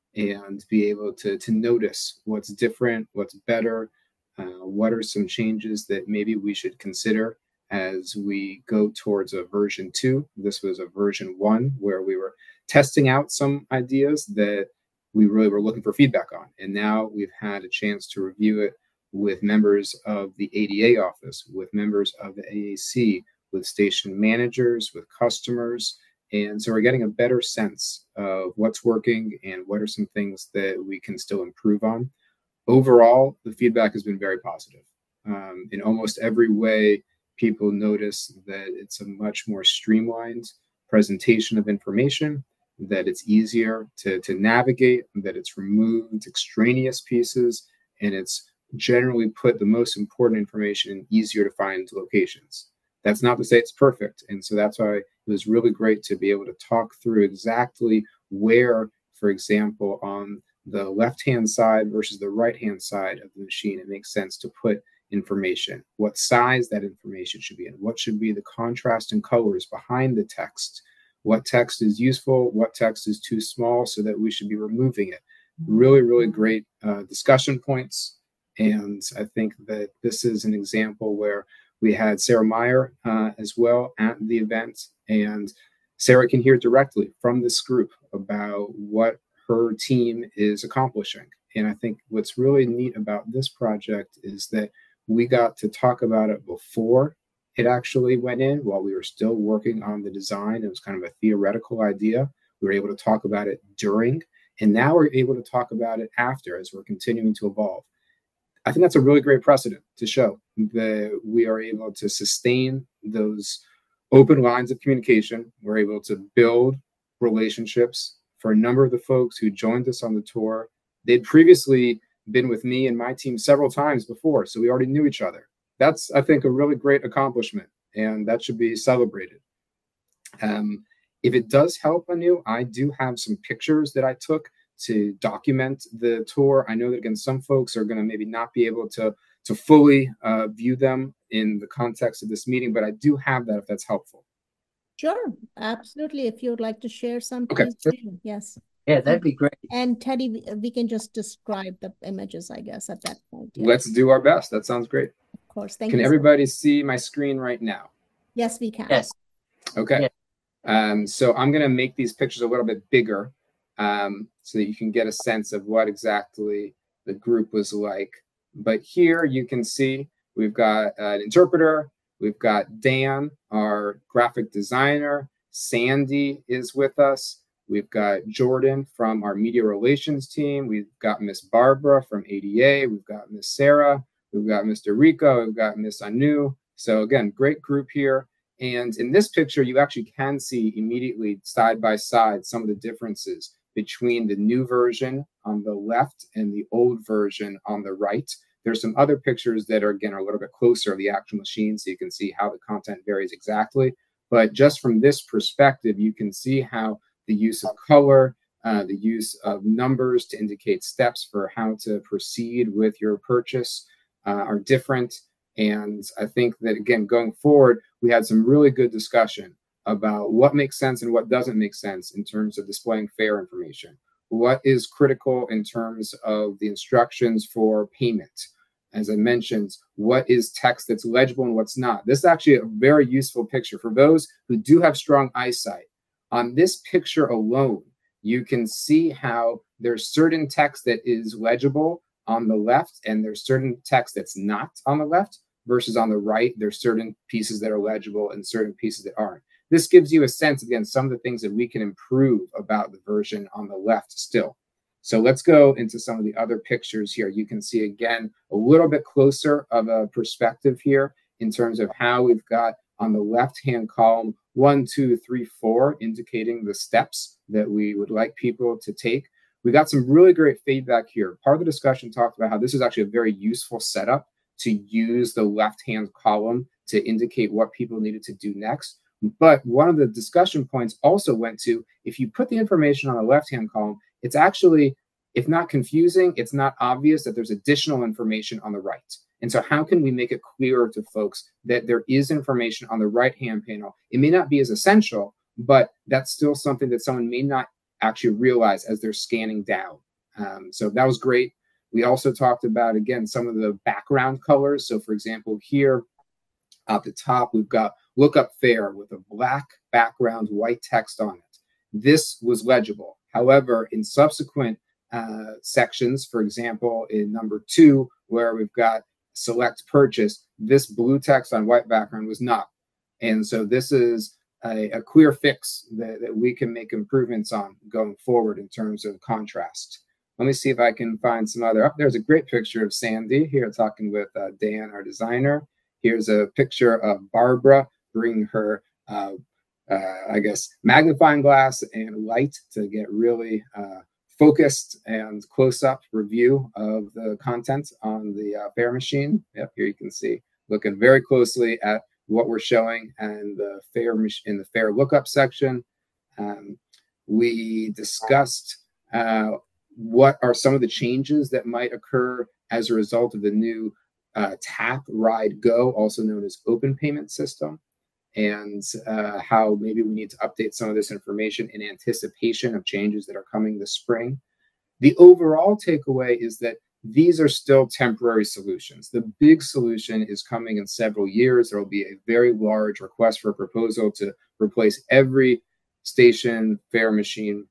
Speaker 12: and be able to notice what's different, what's better, what are some changes that maybe we should consider as we go towards a version 2. This was a version 1 where we were testing out some ideas that we really were looking for feedback on. And now we've had a chance to review it with members of the ADA office, with members of the AAC, with station managers, with customers. And so we're getting a better sense of what's working and what are some things that we can still improve on. Overall, the feedback has been very positive. In almost every way, people notice that it's a much more streamlined presentation of information, that it's easier to navigate, that it's removed extraneous pieces, and it's generally put the most important information in easier to find locations. That's not to say it's perfect. And so that's why it was really great to be able to talk through exactly where, for example, on the left-hand side versus the right-hand side of the machine, it makes sense to put information, what size that information should be in, what should be the contrast and colors behind the text, what text is useful, what text is too small so that we should be removing it. Really, really great discussion points. And I think that this is an example where we had Sarah Meyer as well at the event, and Sarah can hear directly from this group about what her team is accomplishing. And I think what's really neat about this project is that we got to talk about it before it actually went in, while we were still working on the design. It was kind of a theoretical idea. We were able to talk about it during, and now we're able to talk about it after as we're continuing to evolve. I think that's a really great precedent to show that we are able to sustain those open lines of communication. We're able to build relationships. For a number of the folks who joined us on the tour, they'd previously been with me and my team several times before, so we already knew each other. That's, I think, a really great accomplishment, and that should be celebrated. If it does help, Anu, I do have some pictures that I took to document the tour. I know that, again, some folks are going to maybe not be able to fully view them in the context of this meeting, but I do have that if that's helpful.
Speaker 1: Sure, absolutely. If you would like to share some,
Speaker 12: okay.
Speaker 1: Please do. Yes.
Speaker 2: Yeah, that'd be great.
Speaker 1: And Teddy, we can just describe the images, I guess, at that point.
Speaker 12: Yeah. Let's do our best. That sounds great.
Speaker 1: Of course. Thank you.
Speaker 12: Can everybody see my screen right now?
Speaker 1: Yes, we can.
Speaker 2: Yes.
Speaker 12: Okay. Yeah. So I'm going to make these pictures a little bit bigger so that you can get a sense of what exactly the group was like. But here you can see we've got an interpreter. We've got Dan, our graphic designer. Sandy is with us. We've got Jordan from our media relations team. We've got Miss Barbara from ADA. We've got Miss Sarah. We've got Mr. Rico. We've got Miss Anu. So again, great group here. And in this picture, you actually can see immediately side by side some of the differences between the new version on the left and the old version on the right. There's some other pictures that are, again, a little bit closer of the actual machine, so you can see how the content varies exactly. But just from this perspective, you can see how the use of color, the use of numbers to indicate steps for how to proceed with your purchase are different. And I think that, again, going forward, we had some really good discussion about what makes sense and what doesn't make sense in terms of displaying fair information. What is critical in terms of the instructions for payment? As I mentioned, what is text that's legible and what's not? This is actually a very useful picture for those who do have strong eyesight. On this picture alone, you can see how there's certain text that is legible on the left and there's certain text that's not on the left, versus on the right, there's certain pieces that are legible and certain pieces that aren't. This gives you a sense, again, some of the things that we can improve about the version on the left still. So let's go into some of the other pictures here. You can see again a little bit closer of a perspective here in terms of how we've got on the left-hand column 1, 2, 3, 4, indicating the steps that we would like people to take. We got some really great feedback here. Part of the discussion talked about how this is actually a very useful setup to use the left-hand column to indicate what people needed to do next. But one of the discussion points also went to, if you put the information on the left-hand column, it's actually, if not confusing, it's not obvious that there's additional information on the right. And so how can we make it clearer to folks that there is information on the right-hand panel? It may not be as essential, but that's still something that someone may not actually realize as they're scanning down. So that was great. We also talked about, again, some of the background colors. So for example, here at the top, we've got lookup fare with a black background, white text on it. This was legible. However, in subsequent sections, for example, in number 2, where we've got select purchase, this blue text on white background was not. And so this is a clear fix that we can make improvements on going forward in terms of contrast. Let me see if I can find some other. Oh, there's a great picture of Sandy here talking with Dan, our designer. Here's a picture of Barbara bringing her, I guess, magnifying glass and light to get really focused and close-up review of the content on the fare machine. Yep, here you can see, looking very closely at what we're showing and the fare in the fare lookup section. We discussed what are some of the changes that might occur as a result of the new TAP Ride Go, also known as Open Payment System, and how maybe we need to update some of this information in anticipation of changes that are coming this spring. The overall takeaway is that these are still temporary solutions. The big solution is coming in several years. There will be a very large request for a proposal to replace every station fare machine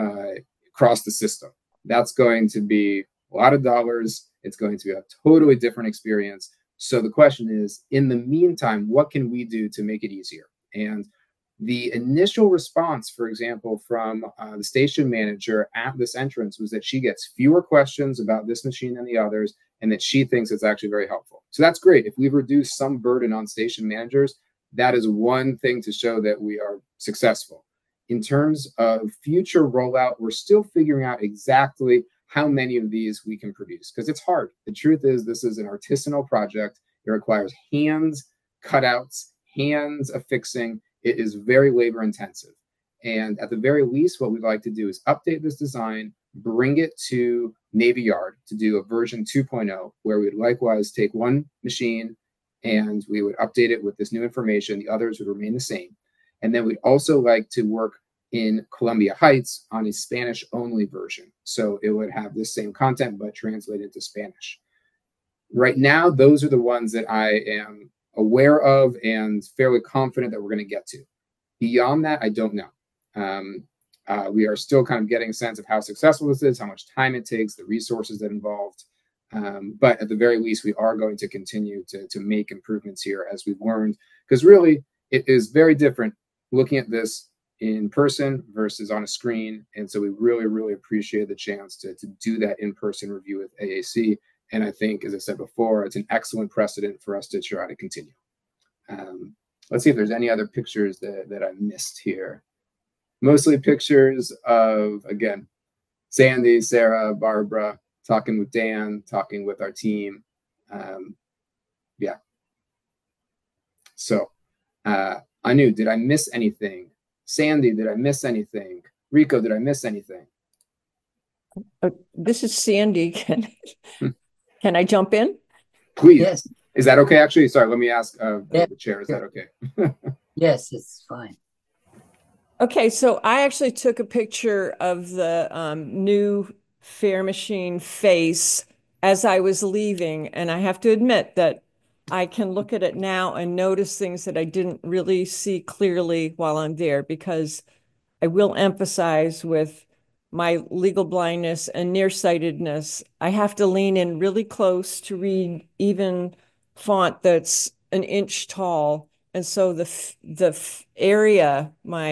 Speaker 12: across the system. That's going to be a lot of dollars. It's going to be a totally different experience. So the question is, in the meantime, what can we do to make it easier? And the initial response, for example, from the station manager at this entrance was that she gets fewer questions about this machine than the others, and that she thinks it's actually very helpful. So that's great. If we've reduced some burden on station managers, that is one thing to show that we are successful. In terms of future rollout, we're still figuring out exactly how many of these we can produce, because it's hard. The truth is, this is an artisanal project. It requires hands cutouts, hands affixing. It is very labor intensive. And at the very least, what we'd like to do is update this design, bring it to Navy Yard to do a version 2.0, where we'd likewise take one machine and we would update it with this new information. The others would remain the same. And then we'd also like to work in Columbia Heights on a Spanish-only version. So it would have this same content, but translated to Spanish. Right now, those are the ones that I am aware of and fairly confident that we're going to get to. Beyond that, I don't know. We are still kind of getting a sense of how successful this is, how much time it takes, the resources that involved. But at the very least, we are going to continue to make improvements here as we've learned, because really it is very different looking at this in person versus on a screen. And so we really, really appreciate the chance to do that in-person review with AAC. And I think, as I said before, it's an excellent precedent for us to try to continue. Let's see if there's any other pictures that I missed here. Mostly pictures of, again, Sandy, Sarah, Barbara, talking with Dan, talking with our team. Yeah. So, Anu, did I miss anything? Sandy, did I miss anything? Rico, did I miss anything?
Speaker 6: This is Sandy. Can I jump in?
Speaker 12: Please.
Speaker 2: Yes.
Speaker 12: Is that okay? Actually, sorry, let me ask the chair. Is that okay?
Speaker 2: Yes, it's fine.
Speaker 6: Okay, so I actually took a picture of the new fare machine face as I was leaving, and I have to admit that I can look at it now and notice things that I didn't really see clearly while I'm there, because I will emphasize, with my legal blindness and nearsightedness, I have to lean in really close to read even font that's an inch tall. And so the area, my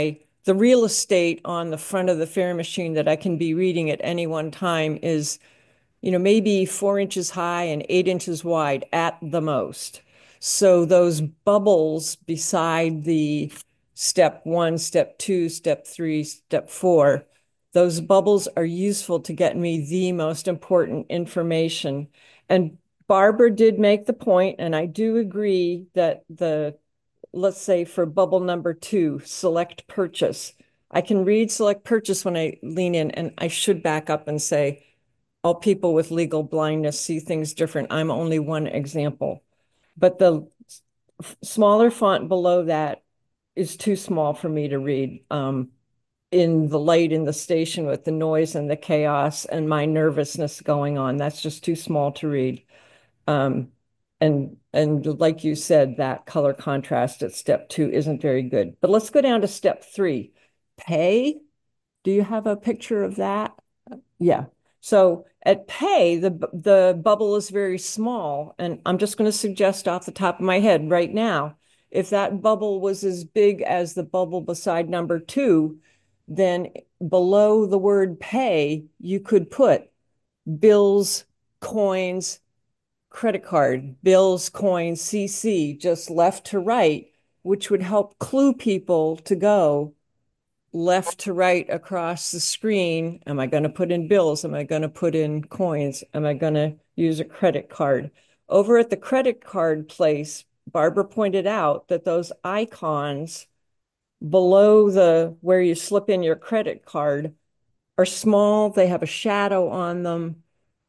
Speaker 6: the real estate on the front of the fare machine that I can be reading at any one time is, maybe 4 inches high and 8 inches wide at the most. So those bubbles beside the step 1, step 2, step 3, step 4, those bubbles are useful to get me the most important information. And Barbara did make the point, and I do agree that let's say for bubble number 2, select purchase. I can read select purchase when I lean in, and I should back up and say, all people with legal blindness see things different. I'm only one example. But the smaller font below that is too small for me to read in the light in the station with the noise and the chaos and my nervousness going on. That's just too small to read. And like you said, that color contrast at step 2 isn't very good. But let's go down to step 3. Pay. Do you have a picture of that? Yeah. So at pay, the bubble is very small. And I'm just going to suggest off the top of my head right now, if that bubble was as big as the bubble beside number 2, then below the word pay, you could put bills, coins, credit card, bills, coins, CC, just left to right, which would help clue people to go left to right across the screen. Am I going to put in bills? Am I going to put in coins? Am I going to use a credit card? Over at the credit card place, Barbara pointed out that those icons below where you slip in your credit card are small. They have a shadow on them.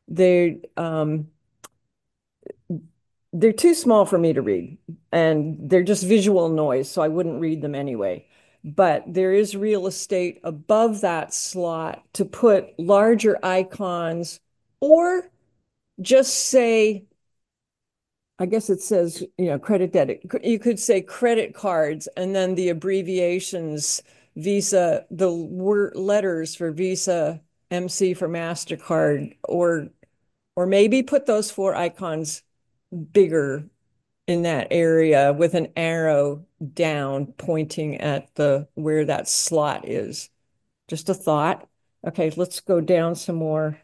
Speaker 6: They're too small for me to read, and they're just visual noise, so I wouldn't read them anyway. But there is real estate above that slot to put larger icons, or just say, I guess it says, credit debit. You could say credit cards, and then the abbreviations, Visa, the letters for Visa, MC for MasterCard, or maybe put those 4 icons bigger in that area with an arrow down pointing at where that slot is. Just a thought. Okay, let's go down some more.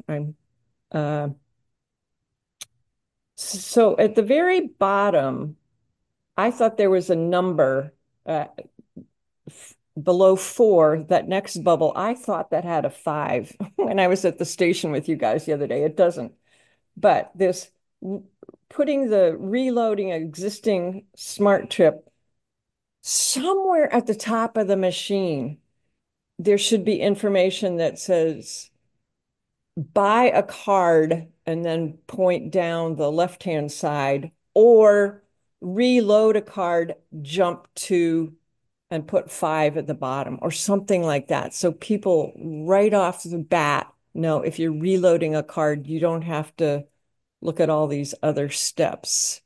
Speaker 6: So at the very bottom, I thought there was a number below 4, that next bubble. I thought that had a 5 when I was at the station with you guys the other day. It doesn't. But this putting the reloading existing smart trip somewhere at the top of the machine, there should be information that says buy a card and then point down the left-hand side, or reload a card, jump to and put 5 at the bottom or something like that. So people right off the bat know if you're reloading a card, you don't have to look at all these other steps.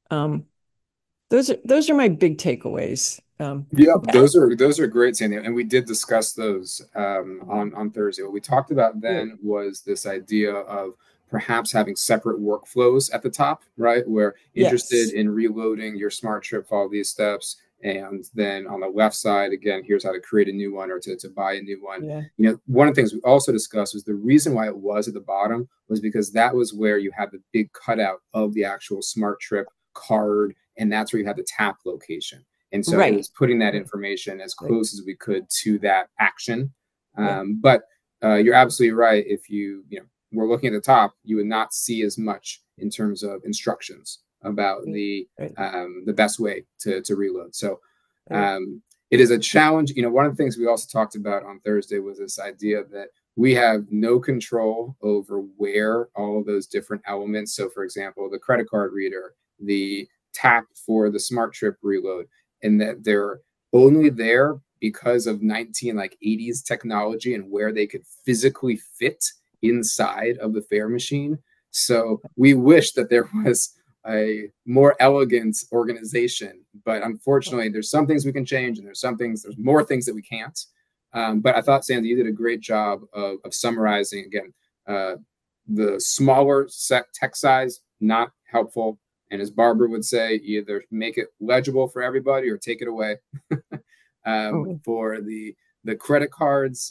Speaker 6: Those are my big takeaways.
Speaker 12: Yeah, those are great, Sandy, and we did discuss those on Thursday. What we talked about then was this idea of perhaps having separate workflows at the top, right? Where interested in reloading your smart trip, follow these steps, and then on the left side, again, here's how to create a new one or to buy a new one.
Speaker 6: Yeah.
Speaker 12: One of the things we also discussed was the reason why it was at the bottom was because that was where you had the big cutout of the actual smart trip card, and that's where you had the tap location. And so it was putting that information as close as we could to that action. But you're absolutely right. If we're looking at the top, you would not see as much in terms of instructions about the best way to reload. So it is a challenge. One of the things we also talked about on Thursday was this idea that we have no control over where all of those different elements. So, for example, the credit card reader, the tap for the smart trip reload, and that they're only there because of 80s technology and where they could physically fit inside of the fare machine. So we wish that there was a more elegant organization, but unfortunately there's some things we can change and there's more things that we can't. But I thought, Sandy, you did a great job of summarizing, again, the smaller set text size, not helpful. And as Barbara would say, either make it legible for everybody or take it away for the The credit cards,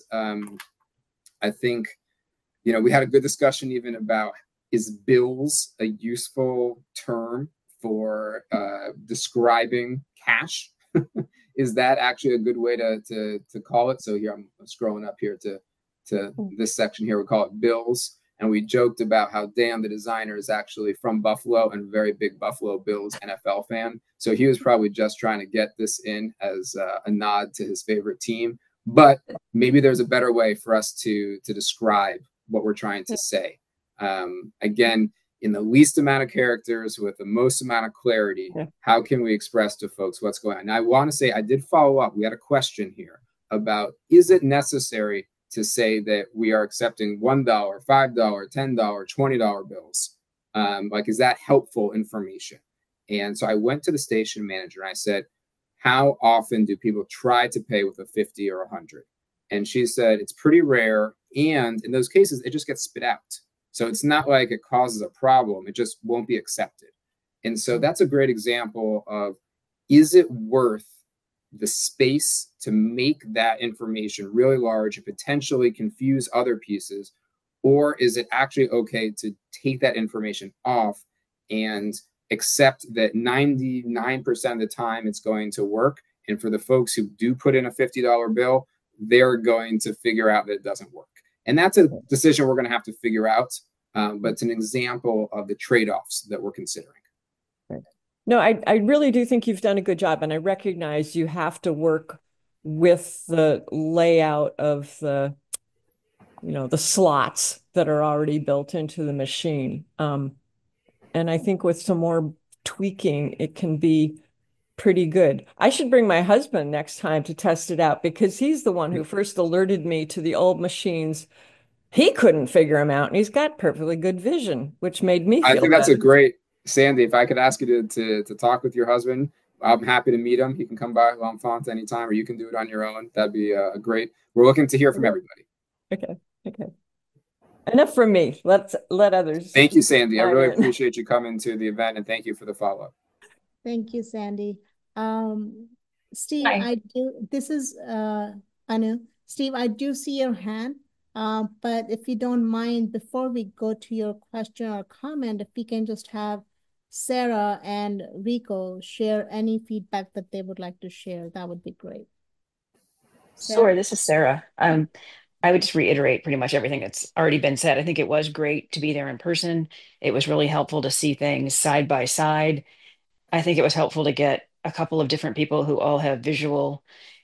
Speaker 12: I think, we had a good discussion even about, is bills a useful term for describing cash? Is that actually a good way to call it? So here I'm scrolling up here to this section here. We call it bills. And we joked about how Dan, the designer, is actually from Buffalo and a very big Buffalo Bills NFL fan. So he was probably just trying to get this in as a nod to his favorite team. But maybe there's a better way for us to describe what we're trying to say. Again, in the least amount of characters with the most amount of clarity, how can we express to folks what's going on? Now, I want to say I did follow up. We had a question here about, is it necessary to say that we are accepting $1, $5, $10, $20 bills? Is that helpful information? And so I went to the station manager and I said, how often do people try to pay with a 50 or 100? And she said, it's pretty rare. And in those cases, it just gets spit out. So it's not like it causes a problem. It just won't be accepted. And so that's a great example of, is it worth the space to make that information really large and potentially confuse other pieces? Or is it actually okay to take that information off and accept that 99% of the time it's going to work? And for the folks who do put in a $50 bill, they're going to figure out that it doesn't work. And that's a decision we're going to have to figure out. But it's an example of the trade-offs that we're considering.
Speaker 6: No, I really do think you've done a good job. And I recognize you have to work with the layout of the slots that are already built into the machine. And I think with some more tweaking, it can be pretty good. I should bring my husband next time to test it out, because he's the one who first alerted me to the old machines. He couldn't figure them out, and he's got perfectly good vision, which made me feel
Speaker 12: I think that's
Speaker 6: better.
Speaker 12: a great, Sandy, if I could ask you to talk with your husband, I'm happy to meet him. He can come by L'Enfant anytime, or you can do it on your own. That'd be a great. We're looking to hear from everybody.
Speaker 6: Okay. Enough from me. Let others.
Speaker 12: Thank you, Sandy. I really appreciate you coming to the event, and thank you for the follow-up.
Speaker 1: Thank you, Sandy. Steve,
Speaker 13: Hi.
Speaker 1: this is Anu. Steve, I do see your hand. But if you don't mind, before we go to your question or comment, if we can just have Sarah and Rico share any feedback that they would like to share, that would be great.
Speaker 13: Sure, this is Sarah. I would just reiterate pretty much everything that's already been said. I think it was great to be there in person. It was really helpful to see things side by side. I think it was helpful to get a couple of different people who all have visual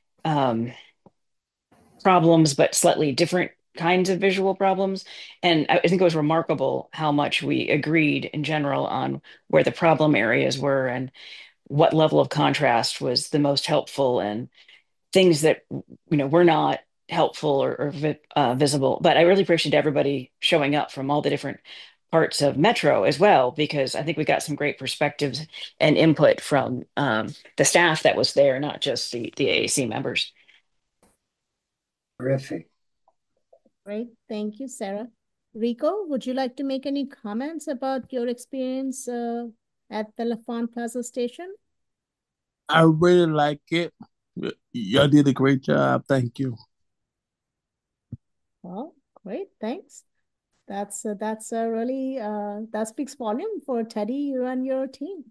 Speaker 13: problems, but slightly different kinds of visual problems. And I think it was remarkable how much we agreed in general on where the problem areas were and what level of contrast was the most helpful, and things that were not helpful or visible. But I really appreciate everybody showing up from all the different parts of Metro as well, because I think we got some great perspectives and input from the staff that was there, not just the AAC members.
Speaker 2: Terrific.
Speaker 1: Great. Thank you, Sarah. Rico, would you like to make any comments about your experience at the L'Enfant Plaza station?
Speaker 11: I really like it. Y'all did a great job. Thank you.
Speaker 1: Well, great. Thanks. That's a really that speaks volume for Teddy, you and your team.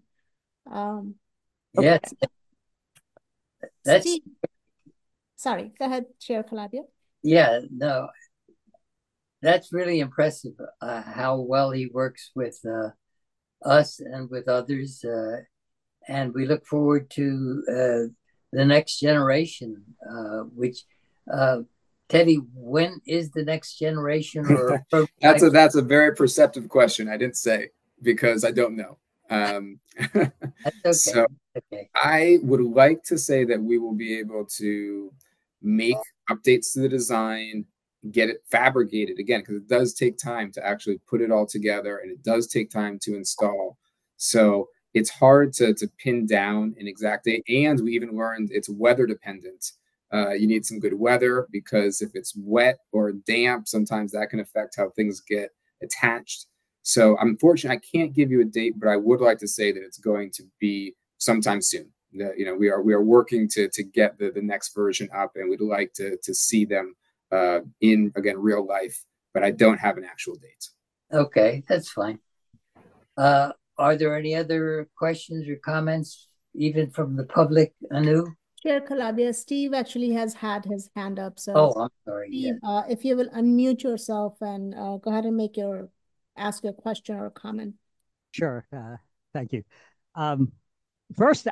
Speaker 2: Yes. That's
Speaker 1: Steve. Sorry, go ahead, Chair Calabria.
Speaker 2: Yeah, no, that's really impressive, how well he works with us and with others. And we look forward to the next generation, which Teddy, when is the next generation? Or
Speaker 12: That's a very perceptive question. I didn't say, because I don't know.
Speaker 2: That's okay.
Speaker 12: So
Speaker 2: okay.
Speaker 12: I would like to say that we will be able to make updates to the design, get it fabricated again, because it does take time to actually put it all together, and it does take time to install. So it's hard to pin down an exact date. And we even learned it's weather dependent. You need some good weather, because if it's wet or damp, sometimes that can affect how things get attached. So unfortunately, I can't give you a date, but I would like to say that it's going to be sometime soon. we are working to get the next version up, and we'd like to see them in, again, real life, but I don't have an actual date.
Speaker 2: Okay, that's fine. Are there any other questions or comments, even from the public, Anu?
Speaker 1: Chair Calabria, Steve actually has had his hand up. So,
Speaker 2: oh, I'm sorry.
Speaker 1: Steve, if you will unmute yourself and go ahead and ask your question or comment.
Speaker 7: Sure. Thank you. First,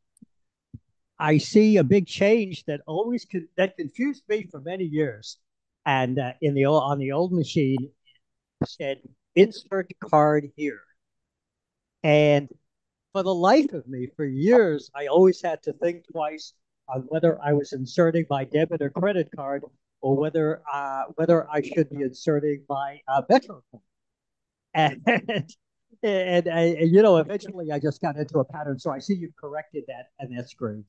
Speaker 7: I see a big change that that confused me for many years. And on the old machine, it said insert card here. And for the life of me, for years, I always had to think twice on whether I was inserting my debit or credit card, or whether I should be inserting my Metro card. And eventually I just got into a pattern. So I see you've corrected that, and that's great.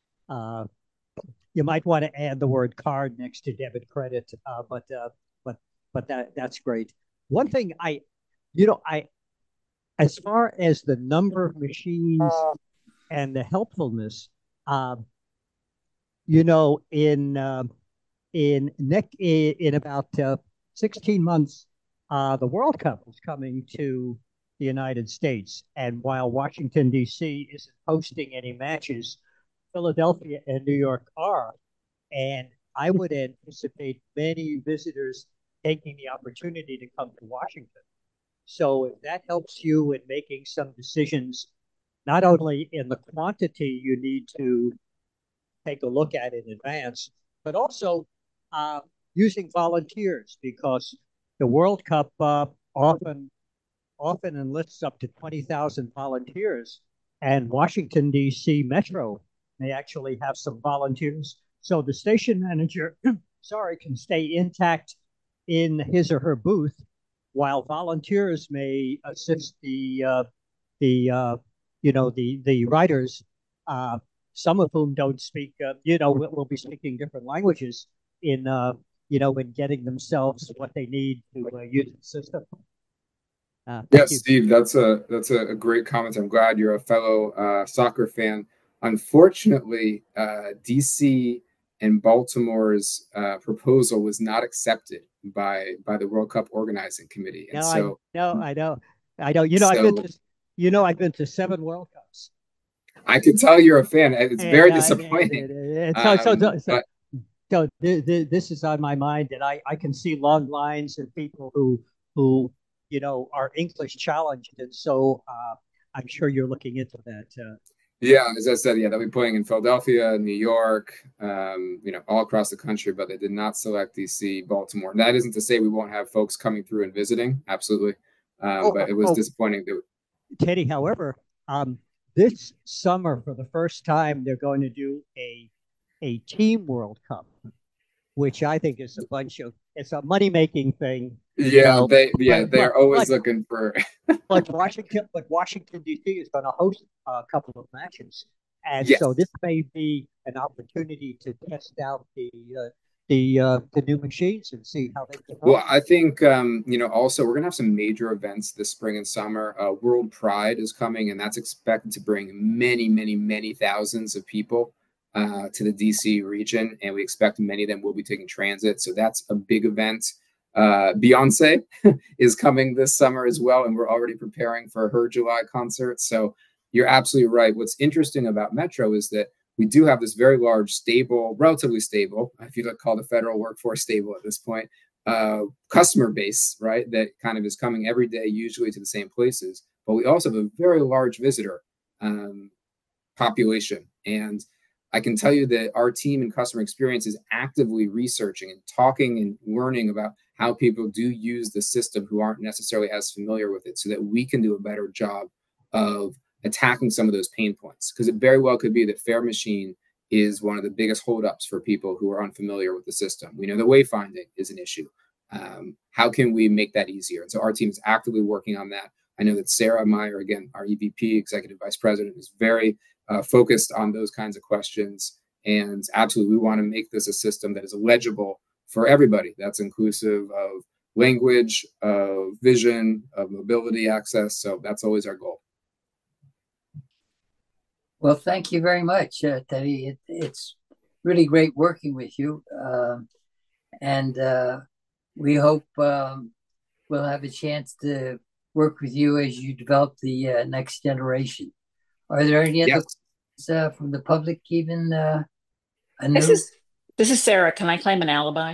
Speaker 7: You might want to add the word card next to debit credit, but that's great. One thing as far as the number of machines and the helpfulness, in about 16 months, the World Cup is coming to the United States, and while Washington D.C. isn't hosting any matches, Philadelphia and New York are, and I would anticipate many visitors taking the opportunity to come to Washington. So if that helps you in making some decisions, not only in the quantity you need to take a look at in advance, but also using volunteers, because the World Cup often enlists up to 20,000 volunteers, and Washington, D.C. Metro may actually have some volunteers. So the station manager, can stay intact in his or her booth, while volunteers may assist the writers, some of whom don't speak, will be speaking different languages in getting themselves what they need to use the system.
Speaker 12: Yes, Steve, that's a great comment. I'm glad you're a fellow soccer fan. Unfortunately, DC and Baltimore's proposal was not accepted by the World Cup organizing committee. And
Speaker 7: I know. I've been to 7 World Cups.
Speaker 12: I can tell you're a fan. It's very disappointing.
Speaker 7: So this is on my mind, and I can see long lines of people who are English challenged, and so I'm sure you're looking into that.
Speaker 12: Yeah, as I said, they'll be playing in Philadelphia, New York, all across the country, but they did not select DC, Baltimore. And that isn't to say we won't have folks coming through and visiting, absolutely. But it was disappointing.
Speaker 7: Teddy, however, this summer, for the first time, they're going to do a team World Cup, which I think is it's a money-making thing.
Speaker 12: Yeah, they're always looking for.
Speaker 7: But Washington D.C. is going to host a couple of matches, and so this may be an opportunity to test out the new machines and see how they perform.
Speaker 12: Well, I think also we're going to have some major events this spring and summer. World Pride is coming, and that's expected to bring many thousands of people to the DC region, and we expect many of them will be taking transit. So that's a big event. Beyonce is coming this summer as well, and we're already preparing for her July concert. So you're absolutely right. What's interesting about Metro is that we do have this very large, stable, relatively stable, if you call the federal workforce stable at this point, customer base, right? That kind of is coming every day, usually to the same places. But we also have a very large visitor population. And I can tell you that our team in customer experience is actively researching and talking and learning about how people do use the system who aren't necessarily as familiar with it, so that we can do a better job of attacking some of those pain points. Because it very well could be that Fare Machine is one of the biggest holdups for people who are unfamiliar with the system. We know that wayfinding is an issue. How can we make that easier? And so our team is actively working on that. I know that Sarah Meyer, again, our EVP, Executive Vice President, is very focused on those kinds of questions. And absolutely, we want to make this a system that is legible for everybody. That's inclusive of language, of vision, of mobility access. So that's always our goal.
Speaker 2: Well, thank you very much, Teddy. It's really great working with you. And we hope we'll have a chance to work with you as you develop the next generation. Are there any other questions from the public, even
Speaker 13: This
Speaker 2: Anu?
Speaker 13: is Sarah. Can I claim an alibi?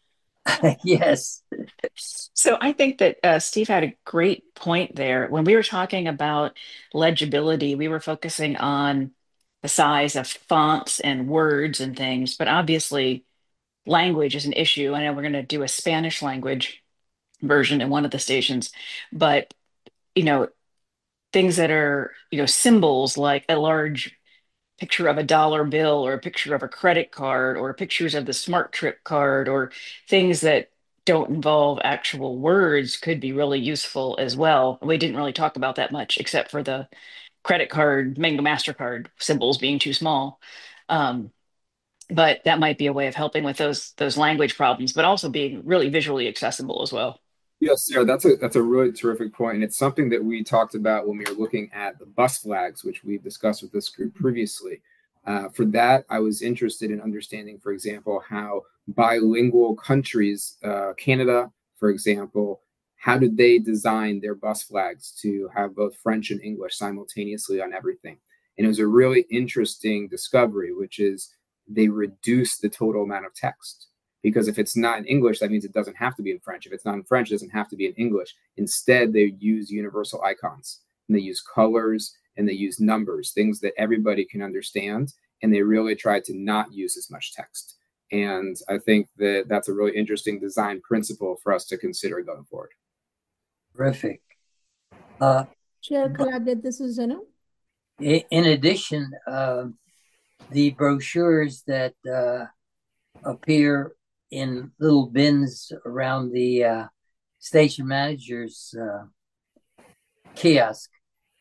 Speaker 2: Yes.
Speaker 13: So I think that Steve had a great point there. When we were talking about legibility, we were focusing on the size of fonts and words and things, but obviously language is an issue. I know we're going to do a Spanish language version in one of the stations, but you know, things that are, symbols like a large picture of a dollar bill or a picture of a credit card or pictures of the Smart Trip card or things that don't involve actual words could be really useful as well. We didn't really talk about that much except for the credit card, Mango MasterCard symbols being too small. But that might be a way of helping with those language problems, but also being really visually accessible as well.
Speaker 12: Yes, Sarah, that's a really terrific point, and it's something that we talked about when we were looking at the bus flags, which we've discussed with this group previously. For that, I was interested in understanding, for example, how bilingual countries, Canada, for example, how did they design their bus flags to have both French and English simultaneously on everything? And it was a really interesting discovery, which is they reduce the total amount of text. Because if it's not in English, that means it doesn't have to be in French. If it's not in French, it doesn't have to be in English. Instead, they use universal icons and they use colors and they use numbers, things that everybody can understand. And they really try to not use as much text. And I think that that's a really interesting design principle for us to consider going forward.
Speaker 2: Terrific.
Speaker 1: Chair Calabria, this is Anu.
Speaker 2: In addition, the brochures that appear in little bins around the station manager's kiosk.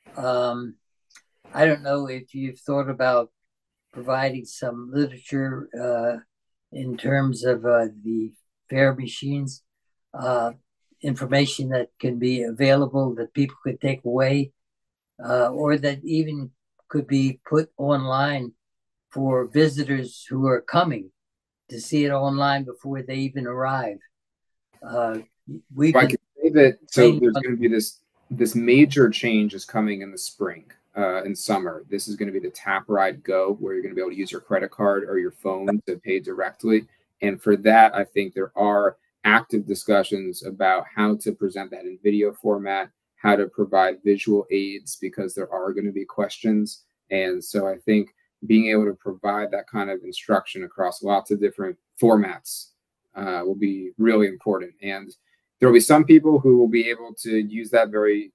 Speaker 2: I don't know if you've thought about providing some literature in terms of the fare machines, information that can be available that people could take away, or that even could be put online for visitors who are coming to see it online before they even arrive.
Speaker 12: I can say that, so there's going to be this major change is coming in the spring and summer. This is going to be the Tap Ride Go, where you're going to be able to use your credit card or your phone to pay directly. And for that, I think there are active discussions about how to present that in video format, how to provide visual aids, because there are going to be questions. And so I think being able to provide that kind of instruction across lots of different formats will be really important. And there will be some people who will be able to use that very,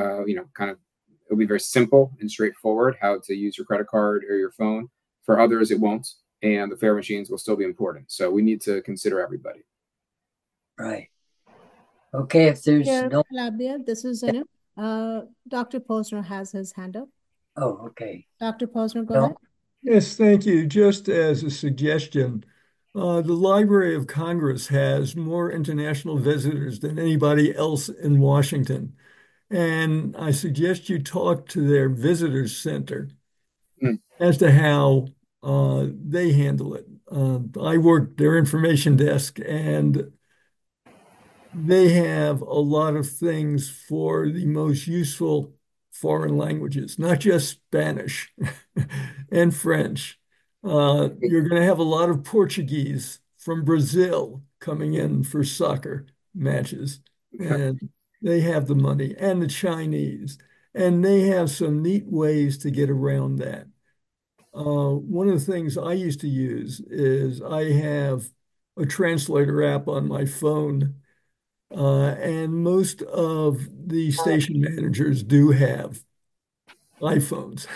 Speaker 12: it'll be very simple and straightforward how to use your credit card or your phone. For others, it won't. And the fare machines will still be important. So we need to consider everybody.
Speaker 2: Right. Okay, if there's no...
Speaker 1: Calabria, this is Anu. Dr. Posner has his hand up.
Speaker 2: Oh, okay.
Speaker 1: Dr. Posner, go ahead.
Speaker 8: Yes, thank you. Just as a suggestion, the Library of Congress has more international visitors than anybody else in Washington. And I suggest you talk to their visitors center as to how they handle it. I work their information desk, and they have a lot of things for the most useful foreign languages, not just Spanish and French. You're going to have a lot of Portuguese from Brazil coming in for soccer matches, and they have the money, and the Chinese, and they have some neat ways to get around that. One of the things I used to use is I have a translator app on my phone, and most of the station managers do have iPhones.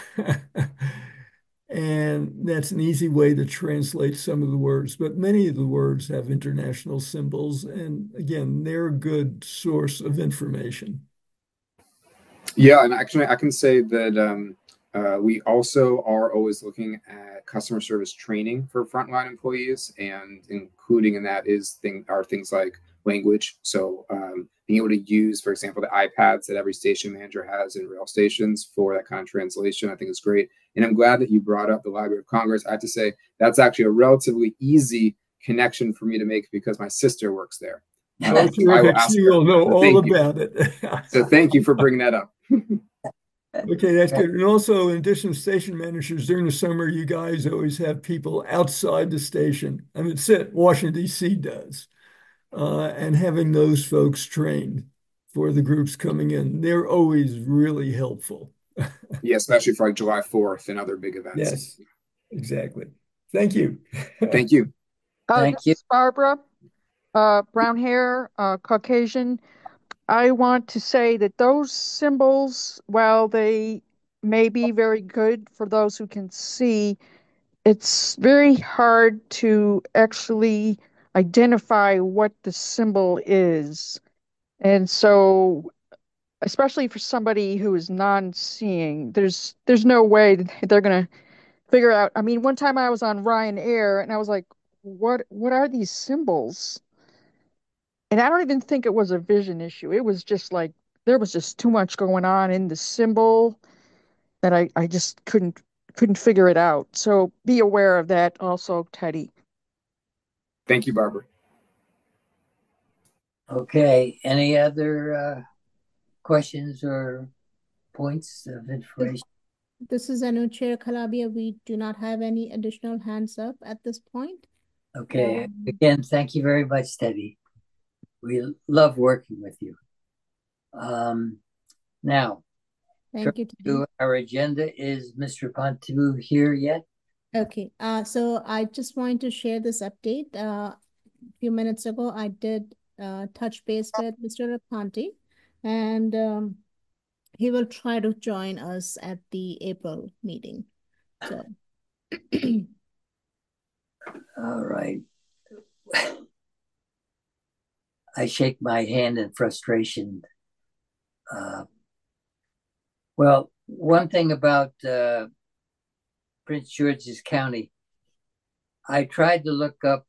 Speaker 8: And that's an easy way to translate some of the words, but many of the words have international symbols. And again, they're a good source of information.
Speaker 12: Yeah, and actually I can say that we also are always looking at customer service training for frontline employees, and including in that are things like language. So being able to use, for example, the iPads that every station manager has in rail stations for that kind of translation, I think is great. And I'm glad that you brought up the Library of Congress. I have to say that's actually a relatively easy connection for me to make because my sister works there.
Speaker 8: Oh, terrific. You'll know all about it.
Speaker 12: So thank you for bringing that up.
Speaker 8: Okay, that's good. And also, in addition to station managers, during the summer, you guys always have people outside the station. I mean, it's it, Washington, D.C. does. And having those folks trained for the groups coming in, they're always really helpful.
Speaker 12: Yeah, especially for like July 4th and other big events.
Speaker 8: Yes, exactly. Thank you.
Speaker 12: Thank you.
Speaker 2: Thank you.
Speaker 14: This is Barbara, brown hair, Caucasian. I want to say that those symbols, while they may be very good for those who can see, it's very hard to actually identify what the symbol is. And so, especially for somebody who is non-seeing, there's no way that they're gonna figure out. I mean, one time I was on Ryanair and I was like, what are these symbols? And I don't even think it was a vision issue. It was just like there was just too much going on in the symbol that I just couldn't figure it out. So be aware of that also, Teddy.
Speaker 12: Thank you, Barbara.
Speaker 2: Okay, any other questions or points of information?
Speaker 1: This is Anu, Chair Calabia. We do not have any additional hands up at this point.
Speaker 2: Okay, again, thank you very much, Teddy. We love working with you. Now,
Speaker 1: thank you, Teddy.
Speaker 2: Our agenda. Is Mr. Pontu here yet?
Speaker 1: Okay, so I just wanted to share this update. A few minutes ago, I did touch base with Mr. Rapanti, and he will try to join us at the April meeting. So,
Speaker 2: all right. I shake my hand in frustration. Well, one thing about Prince George's County, I tried to look up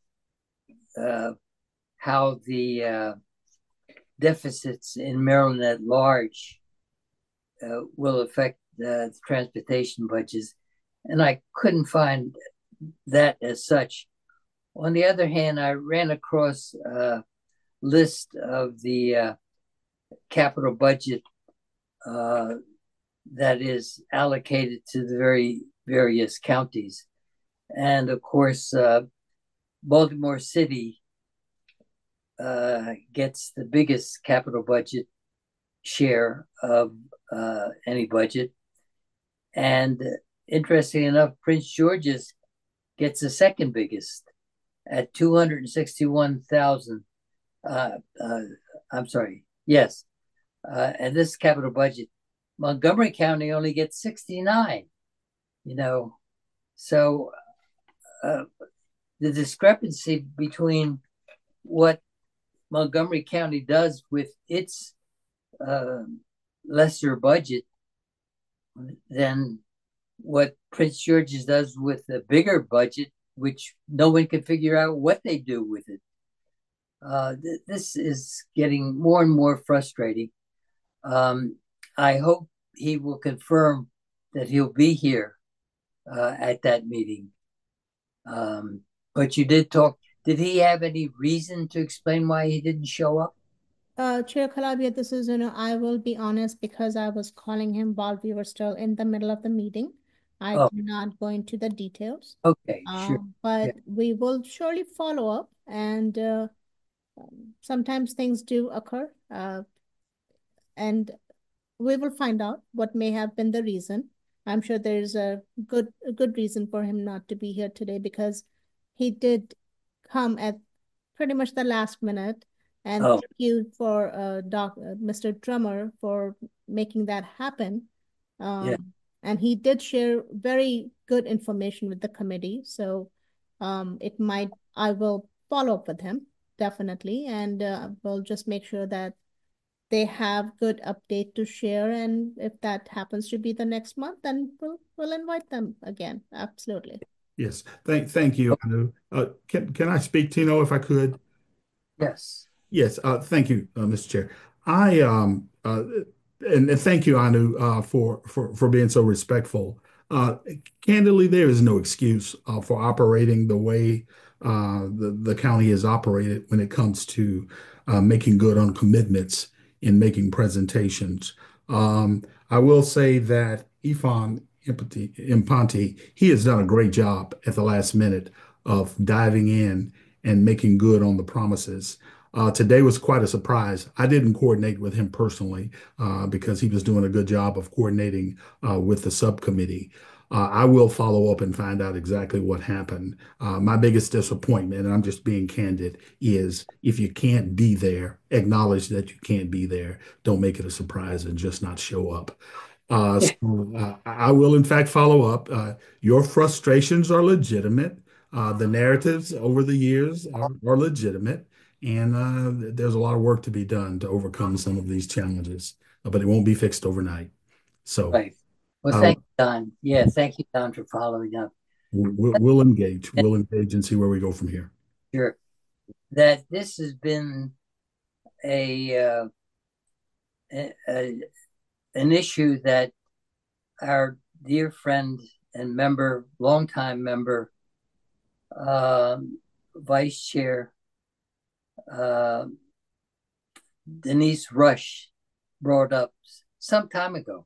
Speaker 2: how the deficits in Maryland at large will affect the transportation budgets, and I couldn't find that as such. On the other hand, I ran across a list of the capital budget that is allocated to the various counties. And of course, Baltimore City gets the biggest capital budget share of any budget. And interestingly enough, Prince George's gets the second biggest at 261,000. I'm sorry. Yes. And this capital budget, Montgomery County only gets 69, So the discrepancy between what Montgomery County does with its lesser budget than what Prince George's does with a bigger budget, which no one can figure out what they do with it. This is getting more and more frustrating. I hope he will confirm that he'll be here at that meeting. But you did talk. Did he have any reason to explain why he didn't show up?
Speaker 1: Chair Calabia, this is, I will be honest, because I was calling him while we were still in the middle of the meeting. I did not go into the details.
Speaker 2: Okay, sure.
Speaker 1: But we will surely follow up, and sometimes things do occur, and we will find out what may have been the reason. I'm sure there's a good reason for him not to be here today, because he did come at pretty much the last minute. And thank you for Mr. Drummer for making that happen. And he did share very good information with the committee. So I will follow up with him, definitely. And we'll just make sure that they have good update to share. And if that happens to be the next month, then we'll invite them again. Absolutely.
Speaker 9: Yes. Thank you, Anu. Can I speak, Tino, if I could?
Speaker 2: Yes.
Speaker 9: Yes. Thank you, Mr. Chair. I and thank you, Anu, for being so respectful. Candidly, there is no excuse for operating the way the county has operated when it comes to making good on commitments in making presentations. I will say that Ifan Impante, he has done a great job at the last minute of diving in and making good on the promises. Today was quite a surprise. I didn't coordinate with him personally because he was doing a good job of coordinating with the subcommittee. I will follow up and find out exactly what happened. My biggest disappointment, and I'm just being candid, is if you can't be there, acknowledge that you can't be there. Don't make it a surprise and just not show up. I will, in fact, follow up. Your frustrations are legitimate. The narratives over the years are legitimate. And there's a lot of work to be done to overcome some of these challenges, but it won't be fixed overnight. So,
Speaker 2: Right. Well, thank you, Don. Yeah, thank you, Don, for following up.
Speaker 9: We'll engage. We'll engage and see where we go from here.
Speaker 2: Sure. That this has been an issue that our dear friend and member, longtime member, Vice Chair Denise Rush brought up some time ago,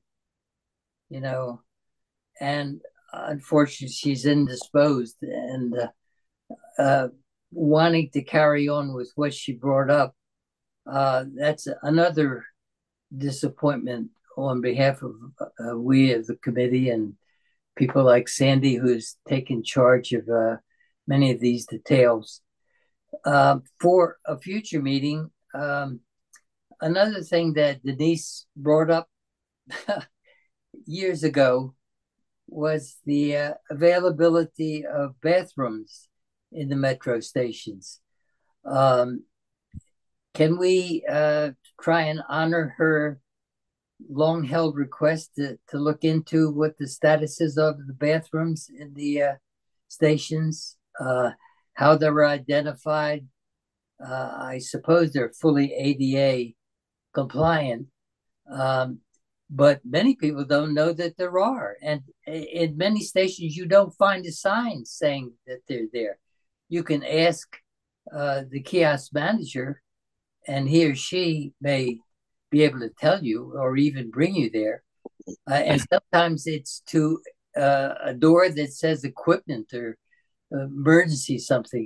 Speaker 2: and unfortunately she's indisposed and wanting to carry on with what she brought up. That's another disappointment on behalf of we as the committee and people like Sandy, who's taken charge of many of these details. For a future meeting, another thing that Denise brought up years ago was the availability of bathrooms in the metro stations. Can we try and honor her long-held request to look into what the status is of the bathrooms in the stations, how they were identified? I suppose they're fully ADA compliant, but many people don't know that there are. And in many stations, you don't find a sign saying that they're there. You can ask the kiosk manager, and he or she may be able to tell you or even bring you there. And sometimes it's to a door that says equipment or emergency something.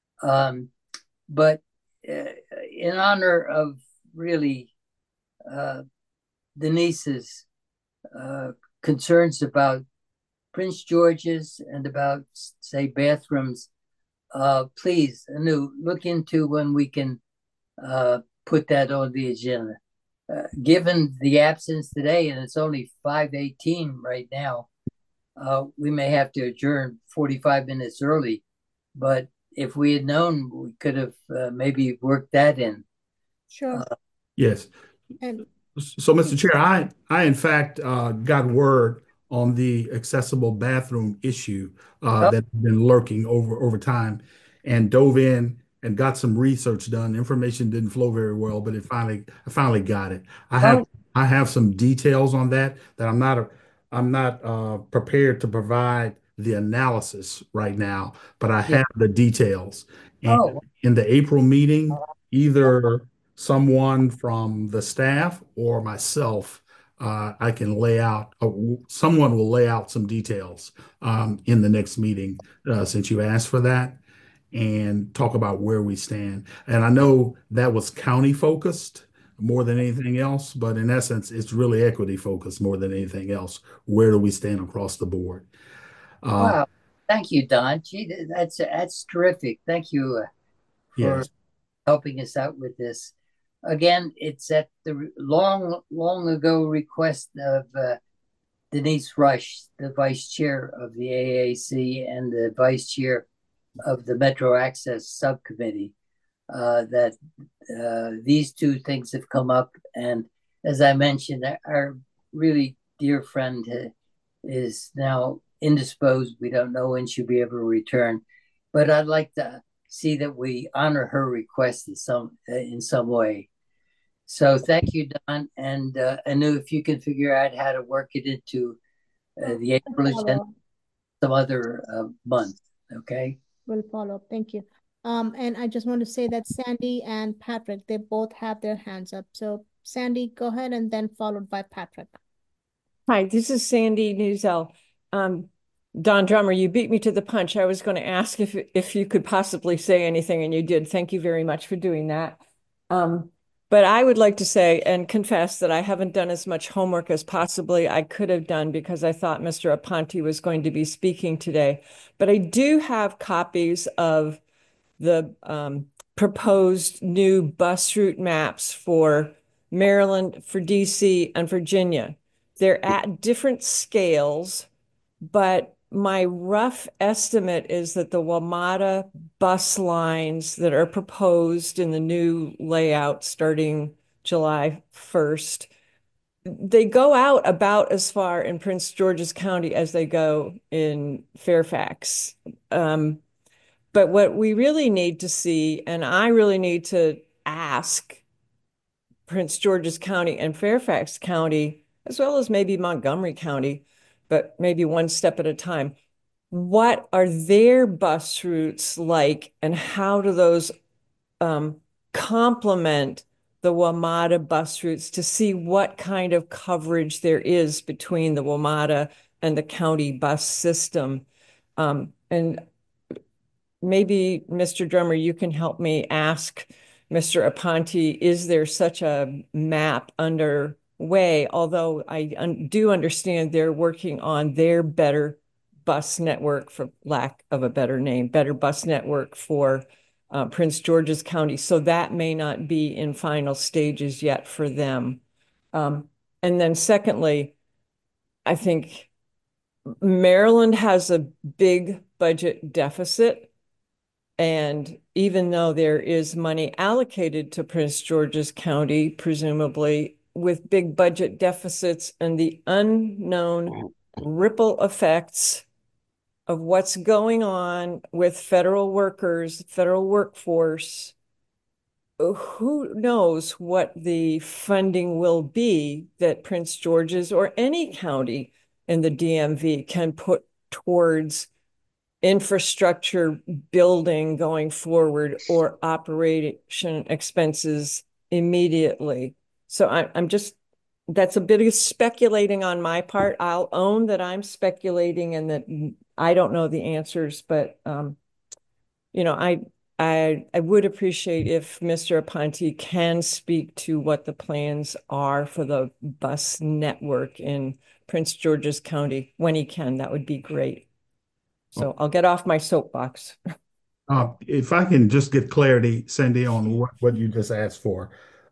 Speaker 2: But in honor of really Denise's concerns about Prince George's and about, say, bathrooms, please, Anu, look into when we can put that on the agenda. Given the absence today, and it's only 5:18 right now, we may have to adjourn 45 minutes early. But if we had known, we could have maybe worked that in.
Speaker 1: Sure.
Speaker 9: Yes. So, Mr. Chair, I in fact got word on the accessible bathroom issue that had been lurking over time, and dove in and got some research done. Information didn't flow very well, but I finally got it. I have some details on that I'm not prepared to provide the analysis right now, but I have the details. And in the April meeting, either someone from the staff or myself, I can lay out, someone will lay out some details in the next meeting, since you asked for that, and talk about where we stand. And I know that was county focused more than anything else, but in essence, it's really equity focused more than anything else. Where do we stand across the board?
Speaker 2: Wow. Thank you, Don. Gee, that's terrific. Thank you for helping us out with this. Again, it's at the long ago request of Denise Rush, the vice chair of the AAC and the vice chair of the Metro Access Subcommittee, that these two things have come up. And as I mentioned, our really dear friend is now indisposed. We don't know when she'll be able to return, but I'd like to see that we honor her request in some way. So thank you, Don. And Anu, if you can figure out how to work it into the April agenda, some other month, okay?
Speaker 1: We'll follow up. Thank you. And I just want to say that Sandy and Patrick, they both have their hands up. So Sandy, go ahead, and then followed by Patrick.
Speaker 6: Hi, this is Sandy Newsell. Don Drummer, you beat me to the punch. I was going to ask if you could possibly say anything, and you did. Thank you very much for doing that. But I would like to say and confess that I haven't done as much homework as possibly I could have done because I thought Mr. Aponte was going to be speaking today. But I do have copies of the proposed new bus route maps for Maryland, for DC, and Virginia. They're at different scales, but my rough estimate is that the WMATA bus lines that are proposed in the new layout starting July 1st, they go out about as far in Prince George's County as they go in Fairfax. But what we really need to see, and I really need to ask Prince George's County and Fairfax County, as well as maybe Montgomery County, but maybe one step at a time. What are their bus routes like, and how do those complement the WMATA bus routes to see what kind of coverage there is between the WMATA and the county bus system? And maybe, Mr. Drummer, you can help me ask Mr. Aponte, is there such a map underway? Although I do understand they're working on their better bus network, for lack of a better name, better bus network for Prince George's County. So that may not be in final stages yet for them. And then secondly, I think Maryland has a big budget deficit. And even though there is money allocated to Prince George's County, presumably with big budget deficits and the unknown ripple effects of what's going on with federal workers, federal workforce, who knows what the funding will be that Prince George's or any county in the DMV can put towards infrastructure building going forward or operation expenses immediately. So I'm just, that's a bit of speculating on my part. I'll own that I'm speculating and that I don't know the answers, but you know, I would appreciate if Mr. Aponte can speak to what the plans are for the bus network in Prince George's County. When he can, that would be great. So I'll get off my soapbox.
Speaker 9: If I can just get clarity, Sandy, on what you just asked for.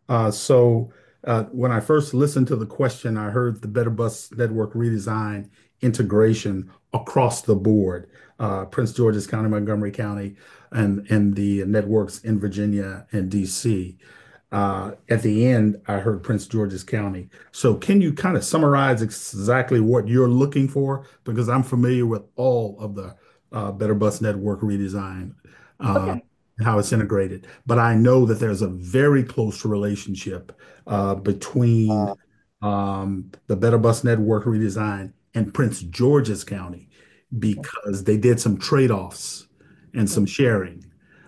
Speaker 9: When I first listened to the question, I heard the Better Bus Network redesign integration across the board, Prince George's County, Montgomery County, and the networks in Virginia and DC. At the end, I heard Prince George's County. So can you kind of summarize exactly what you're looking for? Because I'm familiar with all of the Better Bus Network redesign, how it's integrated. But I know that there's a very close relationship between the Better Bus Network redesign and Prince George's County because they did some trade-offs and some sharing.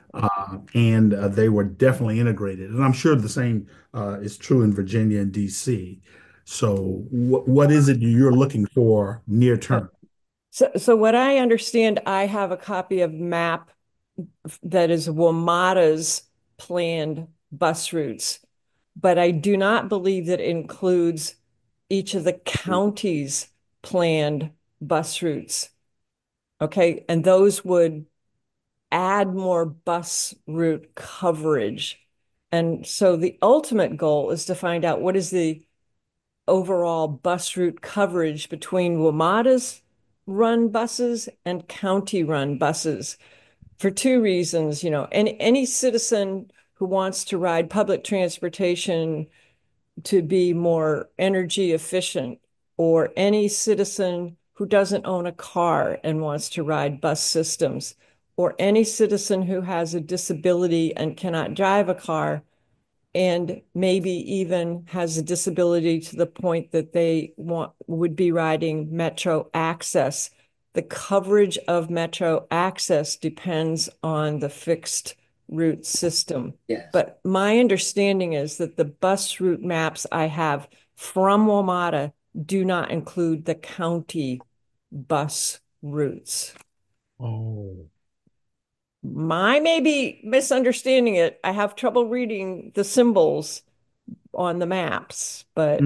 Speaker 9: And they were definitely integrated. And I'm sure the same is true in Virginia and DC. So what is it you're looking for near term?
Speaker 6: So what I understand, I have a copy of map that is WMATA's planned bus routes, but I do not believe that it includes each of the counties' planned bus routes. Okay, and those would add more bus route coverage. And so the ultimate goal is to find out what is the overall bus route coverage between WMATA's run buses and county run buses for two reasons. You know, any citizen who wants to ride public transportation to be more energy efficient, or any citizen who doesn't own a car and wants to ride bus systems, or any citizen who has a disability and cannot drive a car and maybe even has a disability to the point that they would be riding Metro Access. The coverage of Metro Access depends on the fixed route system.
Speaker 2: Yes.
Speaker 6: But my understanding is that the bus route maps I have from WMATA do not include the county bus routes.
Speaker 9: Oh.
Speaker 6: I may be misunderstanding it. I have trouble reading the symbols on the maps, but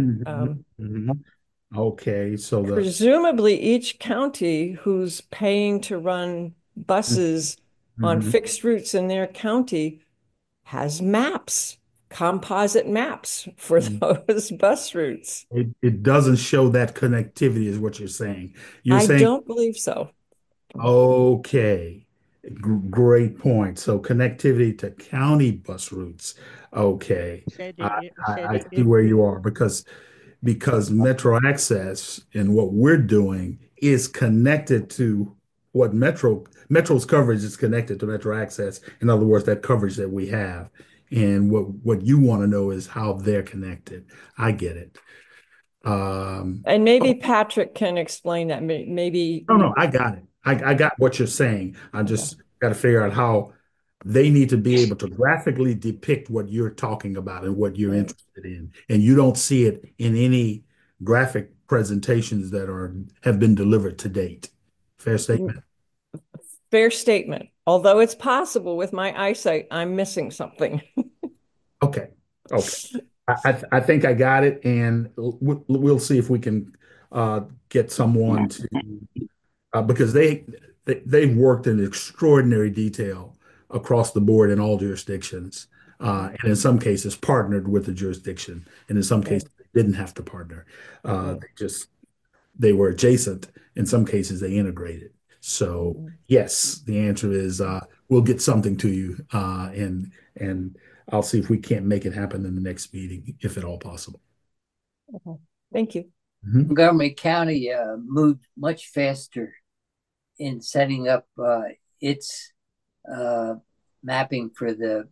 Speaker 9: Okay, so
Speaker 6: presumably each county who's paying to run buses on fixed routes in their county has maps, composite maps for those bus routes.
Speaker 9: it doesn't show that connectivity is what you're saying. You're
Speaker 6: I
Speaker 9: saying,
Speaker 6: don't believe so.
Speaker 9: okay, great point. So connectivity to county bus routes. Okay, I see where you are because Metro Access and what we're doing is connected to what Metro's coverage is connected to Metro Access. In other words, that coverage that we have. And what you want to know is how they're connected. I get it.
Speaker 6: And maybe Patrick can explain that. Maybe.
Speaker 9: No, I got it. I got what you're saying. I just got to figure out how they need to be able to graphically depict what you're talking about and what you're interested in. And you don't see it in any graphic presentations that have been delivered to date. Fair statement?
Speaker 6: Fair statement. Although it's possible with my eyesight, I'm missing something.
Speaker 9: Okay. I think I got it, and we'll see if we can get someone to because they've worked in extraordinary detail across the board in all jurisdictions, and in some cases partnered with the jurisdiction, and in some cases they didn't have to partner. They were adjacent. In some cases they integrated. So yes, the answer is we'll get something to you, and I'll see if we can't make it happen in the next meeting, if at all possible.
Speaker 6: Okay. Thank you.
Speaker 2: Montgomery County moved much faster in setting up its mapping for the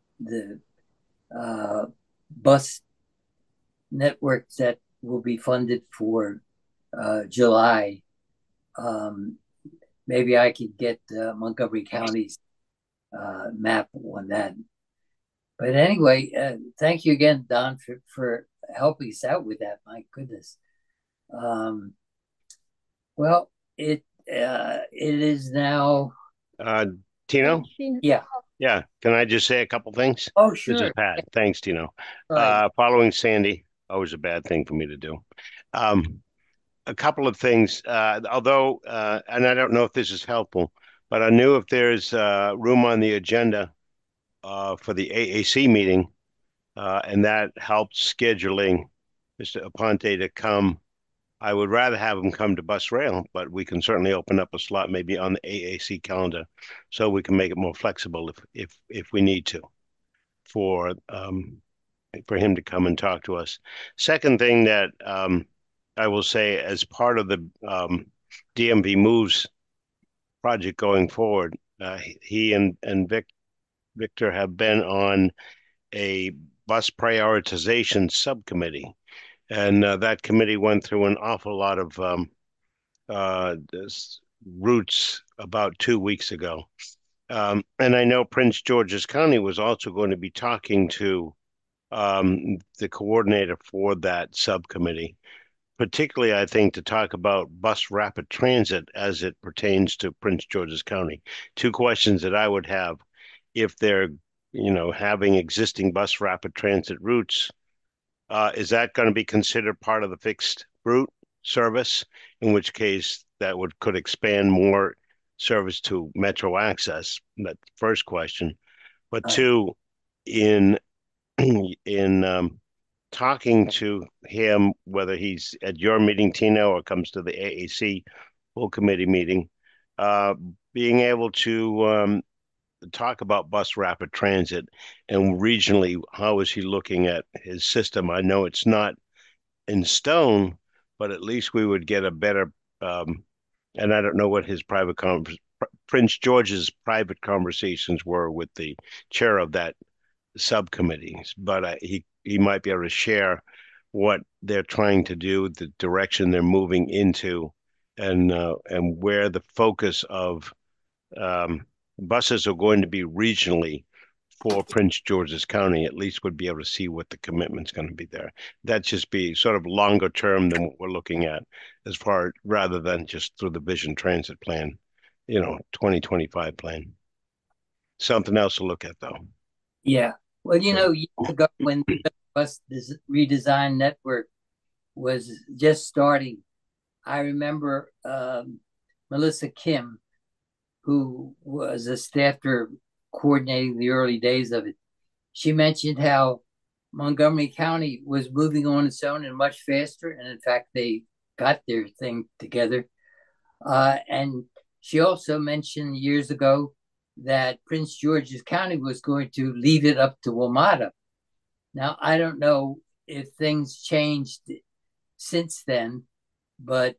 Speaker 2: bus networks that will be funded for July. Maybe I could get Montgomery County's map on that. But anyway, thank you again, Don, for helping us out with that. My goodness. Well, it is now.
Speaker 10: Tino?
Speaker 2: Yeah.
Speaker 10: Yeah. Can I just say a couple things?
Speaker 2: Oh, sure.
Speaker 10: This is Pat. Thanks, Tino.
Speaker 2: Right.
Speaker 10: Following Sandy, always a bad thing for me to do. A couple of things, although, and I don't know if this is helpful, but I knew if there's room on the agenda for the AAC meeting, and that helps scheduling Mr. Aponte to come. I would rather have him come to Bus Rail, but we can certainly open up a slot maybe on the AAC calendar so we can make it more flexible if we need to for him to come and talk to us. Second thing that I will say, as part of the DMV Moves project going forward, he and Victor have been on a bus prioritization subcommittee, and that committee went through an awful lot of routes about 2 weeks ago. And I know Prince George's County was also going to be talking to the coordinator for that subcommittee, particularly, I think, to talk about bus rapid transit as it pertains to Prince George's County. Two questions that I would have: if they're, having existing bus rapid transit routes, is that going to be considered part of the fixed route service? In which case, that could expand more service to Metro Access. That's the first question. But two, in talking to him, whether he's at your meeting, Tino, or comes to the AAC full committee meeting, being able to talk about bus rapid transit and regionally, how is he looking at his system? I know it's not in stone, but at least we would get a better, and I don't know what his Prince George's private conversations were with the chair of that subcommittees, but he might be able to share what they're trying to do, the direction they're moving into, and where the focus of buses are going to be regionally for Prince George's County. At least would be able to see what the commitment's going to be there. That just be sort of longer term than what we're looking at, as far rather than just through the Vision Transit Plan, 2025 plan. Something else to look at, though.
Speaker 2: Yeah. Well, years ago when the bus redesign network was just starting, I remember Melissa Kim, who was a staffer coordinating the early days of it. She mentioned how Montgomery County was moving on its own and much faster. And in fact, they got their thing together. And she also mentioned years ago that Prince George's County was going to leave it up to WMATA. Now, I don't know if things changed since then, but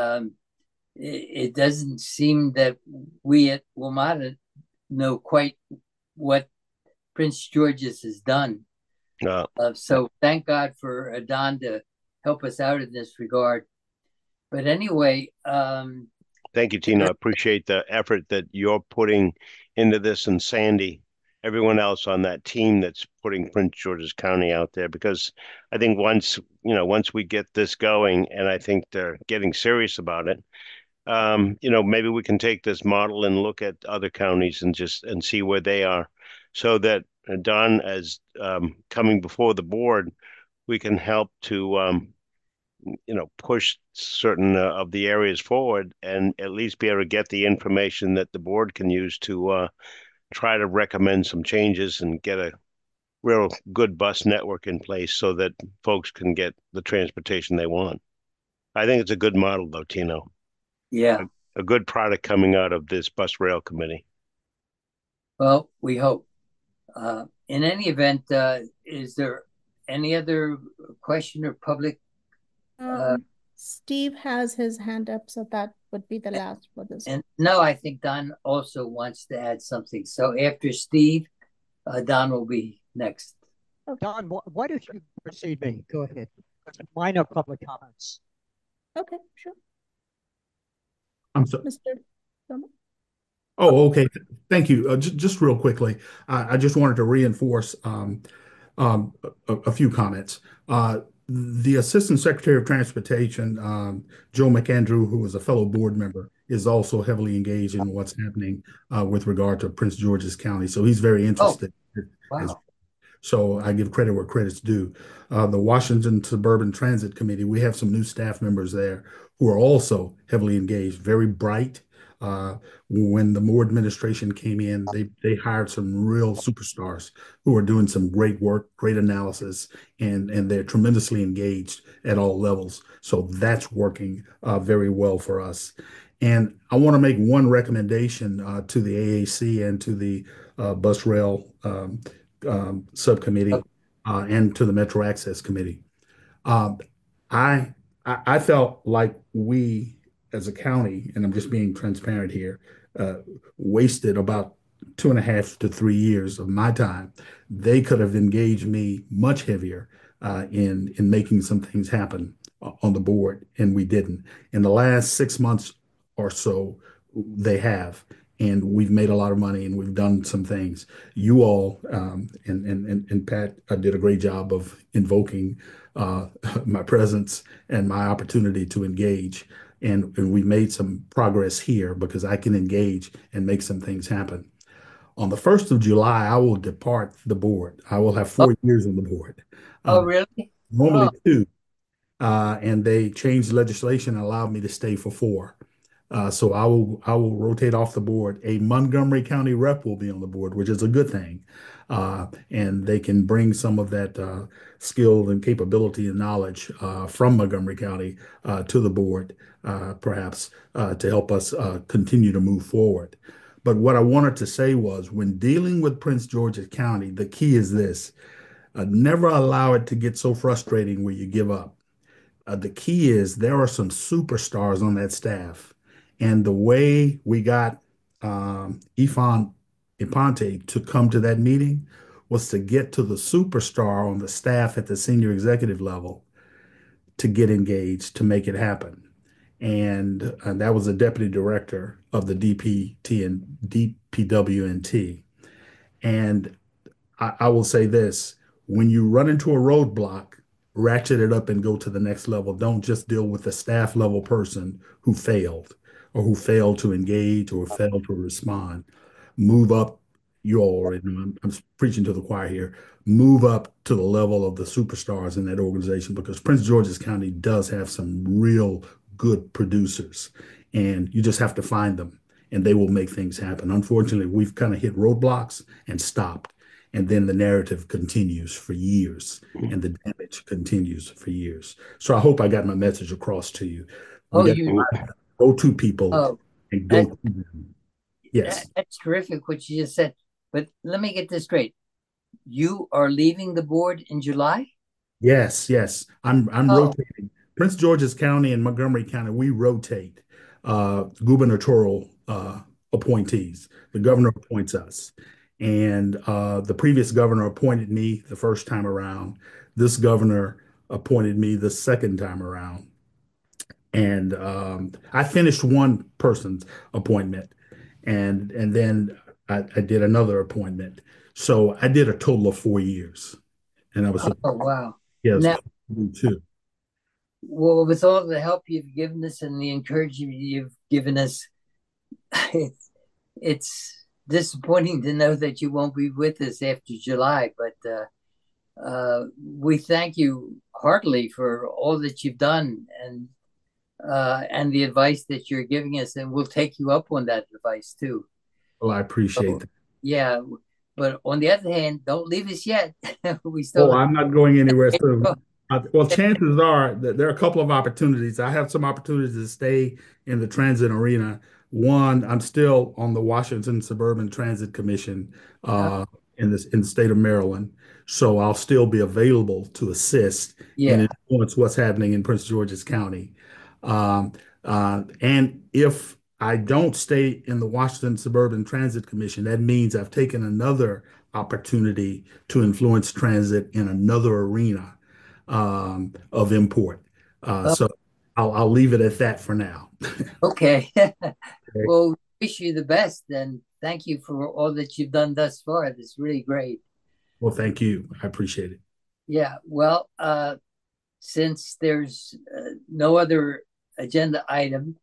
Speaker 2: it doesn't seem that we at WMATA know quite what Prince George's has done. So thank God for Don to help us out in this regard. But anyway,
Speaker 10: thank you, Tina. I appreciate the effort that you're putting into this, and Sandy, everyone else on that team that's putting Prince George's County out there, because I think once we get this going, and I think they're getting serious about it, maybe we can take this model and look at other counties and see where they are, so that Don, as coming before the board, we can help to push certain of the areas forward, and at least be able to get the information that the board can use to try to recommend some changes and get a real good bus network in place so that folks can get the transportation they want. I think it's a good model, though, Tino.
Speaker 2: Yeah.
Speaker 10: A good product coming out of this bus rail committee.
Speaker 2: Well, we hope. In any event, is there any other question or public?
Speaker 1: Steve has his hand up, so that would be the last for this.
Speaker 2: And no, I think Don also wants to add something. So after Steve, Don will be next.
Speaker 7: Don, why don't you precede me? Go ahead. Minor public comments.
Speaker 1: Okay, sure.
Speaker 9: I'm sorry.
Speaker 1: Mr. Thomas?
Speaker 9: Oh, okay. Thank you. Just real quickly, I just wanted to reinforce a few comments. The Assistant Secretary of Transportation, Joe McAndrew, who is a fellow board member, is also heavily engaged in what's happening with regard to Prince George's County. So he's very interested.
Speaker 2: Wow.
Speaker 9: So I give credit where credit's due. The Washington Suburban Transit Committee, we have some new staff members there who are also heavily engaged, very bright. When the Moore administration came in, they hired some real superstars who are doing some great work, great analysis, and they're tremendously engaged at all levels. So that's working very well for us. And I want to make one recommendation to the AAC and to the Bus Rail Subcommittee and to the Metro Access Committee. I felt like we, as a county, and I'm just being transparent here, wasted about 2.5 to 3 years of my time. They could have engaged me much heavier in making some things happen on the board, and we didn't. In the last 6 months or so, they have, and we've made a lot of money, and we've done some things. You all and Pat did a great job of invoking my presence and my opportunity to engage. And we made some progress here because I can engage and make some things happen. On the 1st of July, I will depart the board. I will have 4 years on the board.
Speaker 2: Oh, really?
Speaker 9: Normally 2. And they changed legislation and allowed me to stay for 4. So I will rotate off the board. A Montgomery County rep will be on the board, which is a good thing. And they can bring some of that skill and capability and knowledge from Montgomery County to the board, perhaps to help us continue to move forward. But what I wanted to say was, when dealing with Prince George's County, the key is this: never allow it to get so frustrating where you give up. The key is there are some superstars on that staff. And the way we got Ifan Ipante to come to that meeting was to get to the superstar on the staff at the senior executive level to get engaged to make it happen. And that was the deputy director of the DPT and DPWNT. And I will say this, when you run into a roadblock, ratchet it up and go to the next level. Don't just deal with the staff level person who failed or who failed to engage or failed to respond. Move up I'm preaching to the choir here, move up to the level of the superstars in that organization, because Prince George's County does have some real good producers, and you just have to find them and they will make things happen. Unfortunately, we've kind of hit roadblocks and stopped. And then the narrative continues for years and the damage continues for years. So I hope I got my message across to you. Go to people and go to them. Yes.
Speaker 2: That's terrific what you just said. But let me get this straight. You are leaving the board in July?
Speaker 9: Yes. I'm rotating. Prince George's County and Montgomery County, we rotate gubernatorial appointees. The governor appoints us. And the previous governor appointed me the first time around. This governor appointed me the second time around. And I finished one person's appointment, and then I did another appointment. So I did a total of 4 years. And I was
Speaker 2: wow.
Speaker 9: Yes,
Speaker 2: now,
Speaker 9: 2.
Speaker 2: Well, with all the help you've given us and the encouragement you've given us, it's disappointing to know that you won't be with us after July, but we thank you heartily for all that you've done and the advice that you're giving us, and we'll take you up on that advice too.
Speaker 9: Well, I appreciate that.
Speaker 2: Yeah, but on the other hand, don't leave us yet. We still.
Speaker 9: I'm not going anywhere soon. Well, chances are that there are a couple of opportunities. I have some opportunities to stay in the transit arena. One, I'm still on the Washington Suburban Transit Commission in the state of Maryland. So I'll still be available to assist and influence what's happening in Prince George's County. And if I don't stay in the Washington Suburban Transit Commission, that means I've taken another opportunity to influence transit in another arena of import. So I'll leave it at that for now.
Speaker 2: Okay. Well, wish you the best, and thank you for all that you've done thus far. That's really great.
Speaker 9: Well, thank you. I appreciate it.
Speaker 2: Yeah. Well, since there's no other agenda item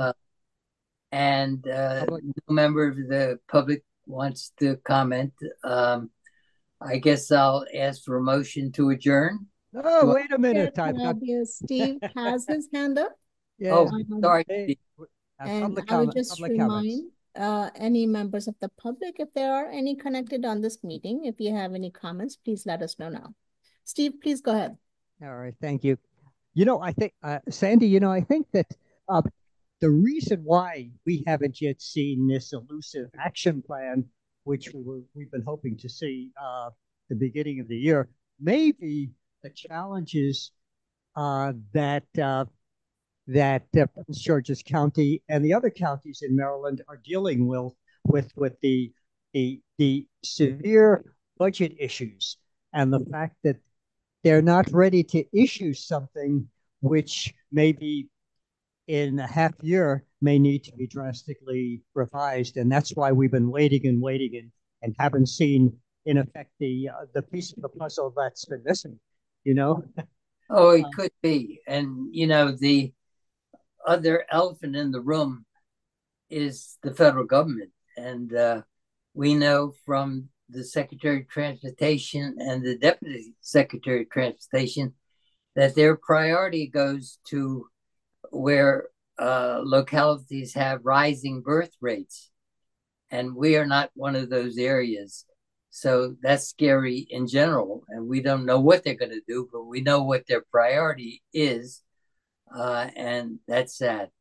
Speaker 2: and no member of the public wants to comment, I guess I'll ask for a motion to adjourn.
Speaker 7: Oh, wait a minute.
Speaker 1: Steve has his hand up.
Speaker 7: Yeah.
Speaker 2: Oh, sorry.
Speaker 1: And I would just remind any members of the public, if there are any connected on this meeting, if you have any comments, please let us know now. Steve, please go ahead.
Speaker 7: All right, thank you. I think, Sandy, I think that the reason why we haven't yet seen this elusive action plan, which we've been hoping to see the beginning of the year, may be the challenges that Prince George's County and the other counties in Maryland are dealing with the severe budget issues and the fact that they're not ready to issue something which maybe in a half year may need to be drastically revised. And that's why we've been waiting and haven't seen, in effect, the piece of the puzzle that's been missing,
Speaker 2: Oh, it could be. And, the other elephant in the room is the federal government. And we know from the Secretary of Transportation and the Deputy Secretary of Transportation that their priority goes to where localities have rising birth rates. And we are not one of those areas. So that's scary in general. And we don't know what they're going to do, but we know what their priority is. And that's sad.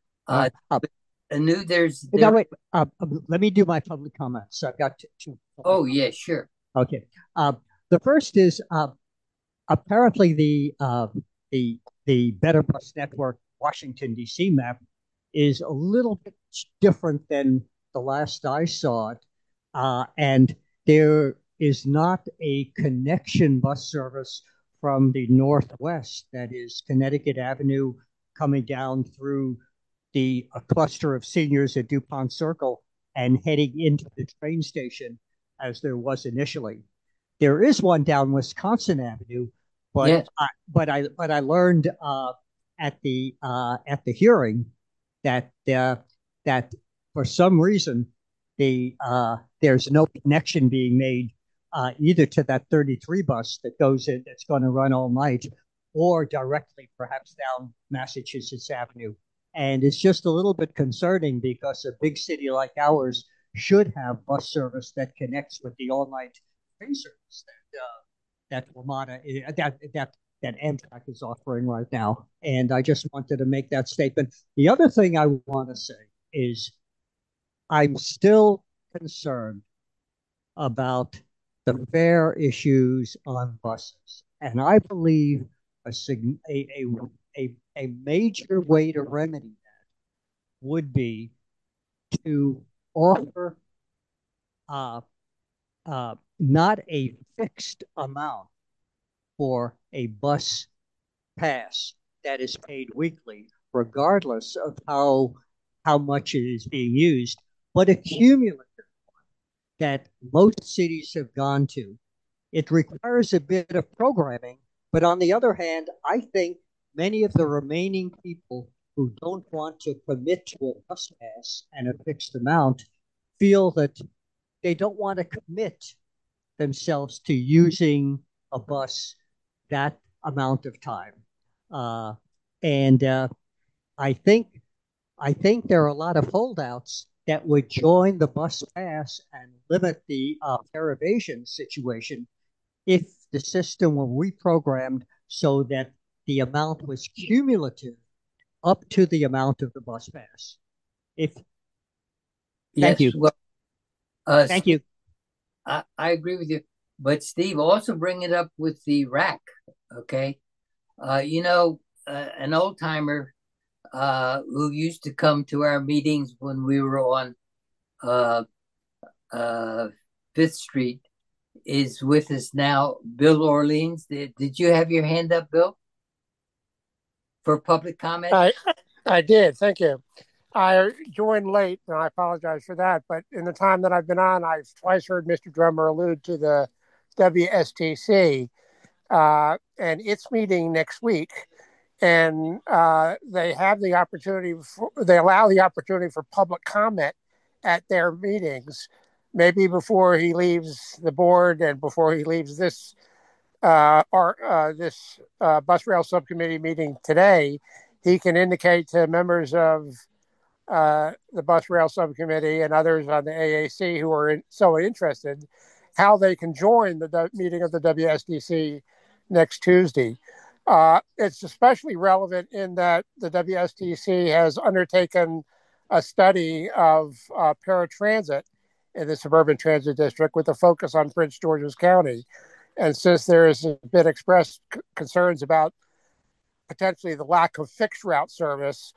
Speaker 2: Anu,
Speaker 7: wait. Let me do my public comments. So I've got two.
Speaker 2: Oh, yeah, sure.
Speaker 7: Okay. The first is apparently the Better Bus Network Washington, D.C. map is a little bit different than the last I saw it. And there is not a connection bus service from the northwest, that is Connecticut Avenue coming down through the cluster of seniors at DuPont Circle and heading into the train station as there was initially. There is one down Wisconsin Avenue, but
Speaker 2: Yes.
Speaker 7: I learned at the hearing that that for some reason there's no connection being made either to that 33 bus that goes in that's going to run all night, or directly perhaps down Massachusetts Avenue. And it's just a little bit concerning because a big city like ours should have bus service that connects with the all-night train service that WMATA that Amtrak is offering right now. And I just wanted to make that statement. The other thing I want to say is I'm still concerned about the fare issues on buses, and I believe a major way to remedy that would be to offer not a fixed amount for a bus pass that is paid weekly, regardless of how much it is being used, but a cumulative that most cities have gone to. It requires a bit of programming, but on the other hand, I think many of the remaining people who don't want to commit to a bus pass and a fixed amount feel that they don't want to commit themselves to using a bus that amount of time. And I think there are a lot of holdouts that would join the bus pass and limit the fare evasion situation if the system were reprogrammed so that the amount was cumulative up to the amount of the bus pass. Thank you.
Speaker 2: Well,
Speaker 7: thank you.
Speaker 2: I agree with you, but Steve, also bring it up with the rack. Okay, an old timer who used to come to our meetings when we were on 5th Street is with us now, Bill Orleans. Did you have your hand up, Bill, for public comment?
Speaker 15: I did. Thank you. I joined late, and I apologize for that. But in the time that I've been on, I've twice heard Mr. Drummer allude to the WSTC and its meeting next week. And they have the opportunity, they allow the opportunity for public comment at their meetings, maybe before he leaves the board and before he leaves this bus rail subcommittee meeting today. He can indicate to members of the bus rail subcommittee and others on the AAC who are so interested how they can join the meeting of the WSTC next Tuesday. It's especially relevant in that the WSTC has undertaken a study of paratransit in the suburban transit district with a focus on Prince George's County. And since there has been expressed concerns about potentially the lack of fixed route service,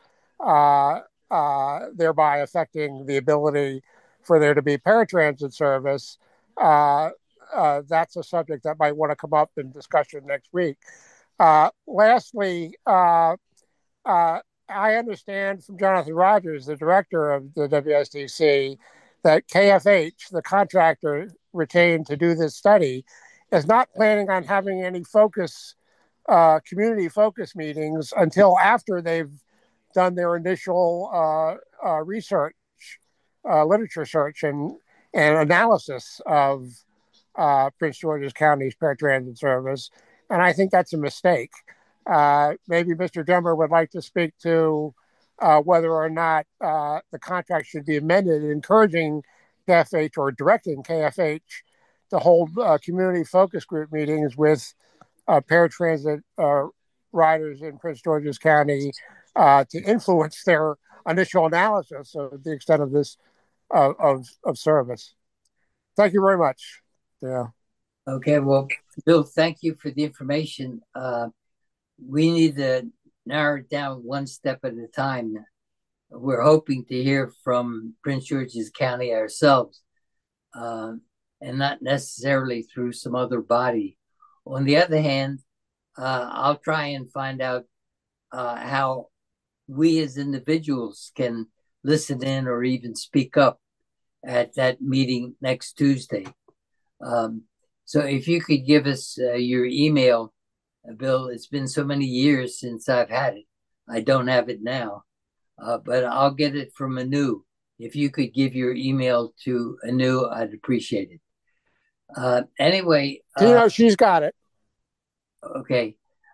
Speaker 15: thereby affecting the ability for there to be paratransit service, that's a subject that might want to come up in discussion next week. Lastly, I understand from Jonathan Rogers, the director of the WSTC, that KFH, the contractor retained to do this study, is not planning on having any community focus meetings until after they've done their initial research, literature search, and analysis of Prince George's County's paratransit service. And I think that's a mistake. Maybe Mr. Drummer would like to speak to whether or not the contract should be amended, encouraging KFH or directing KFH to hold community focus group meetings with paratransit riders in Prince George's County to influence their initial analysis of the extent of this of service. Thank you very much. Yeah.
Speaker 2: Okay, well, Bill, thank you for the information. We need to narrow it down one step at a time. We're hoping to hear from Prince George's County ourselves. and not necessarily through some other body. On the other hand, I'll try and find out how we as individuals can listen in or even speak up at that meeting next Tuesday. So if you could give us your email, Bill, it's been so many years since I've had it. I don't have it now, but I'll get it from Anu. If you could give your email to Anu, I'd appreciate it. Anyway.
Speaker 15: She's got it.
Speaker 2: Okay.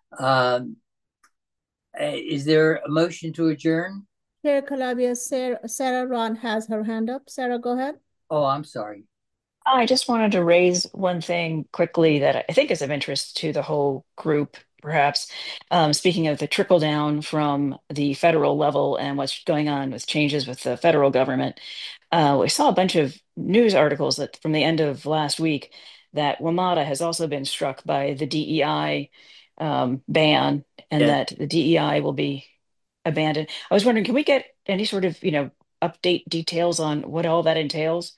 Speaker 2: Is there a motion to adjourn?
Speaker 1: Chair Calabria, Sarah Ron has her hand up. Sarah, go ahead.
Speaker 2: Oh, I'm sorry.
Speaker 13: I just wanted to raise one thing quickly that I think is of interest to the whole group, perhaps. Speaking of the trickle down from the federal level and what's going on with changes with the federal government, we saw a bunch of news articles that from the end of last week that WMATA has also been struck by the DEI ban, and that the DEI will be abandoned. I was wondering, can we get any sort of, update details on what all that entails?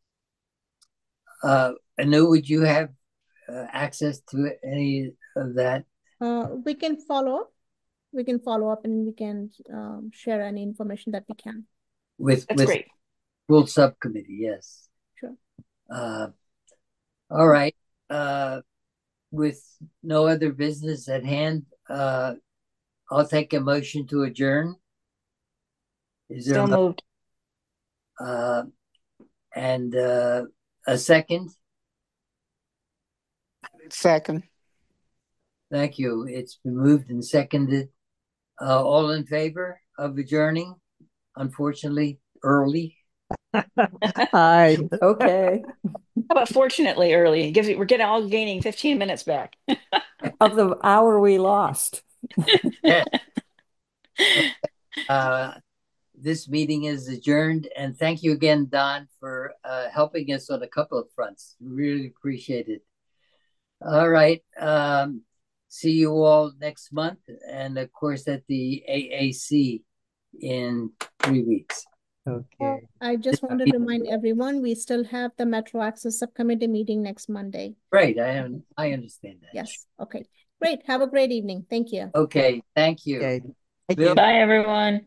Speaker 2: Anu, would you have access to any of that?
Speaker 1: We can follow up. We can follow up and we can share any information that we can.
Speaker 2: That's
Speaker 13: great.
Speaker 2: Full subcommittee, yes.
Speaker 1: Sure.
Speaker 2: All right. With no other business at hand, I'll take a motion to adjourn. Is there
Speaker 13: So moved.
Speaker 2: And a second?
Speaker 15: Second.
Speaker 2: Thank you. It's been moved and seconded. All in favor of adjourning? Unfortunately, early.
Speaker 6: Hi. Okay.
Speaker 13: How about fortunately early? We're all gaining 15 minutes back.
Speaker 6: Of the hour we lost.
Speaker 2: This meeting is adjourned, and thank you again, Don, for helping us on a couple of fronts. Really appreciate it. All right. See you all next month, and of course at the AAC in 3 weeks.
Speaker 7: Okay.
Speaker 1: I just wanted to remind everyone, we still have the Metro Access Subcommittee meeting next Monday.
Speaker 2: Great. I understand that.
Speaker 1: Yes. Okay. Great. Have a great evening. Thank you.
Speaker 2: Okay. Thank you.
Speaker 7: Okay.
Speaker 2: Bill?
Speaker 13: Bye, everyone.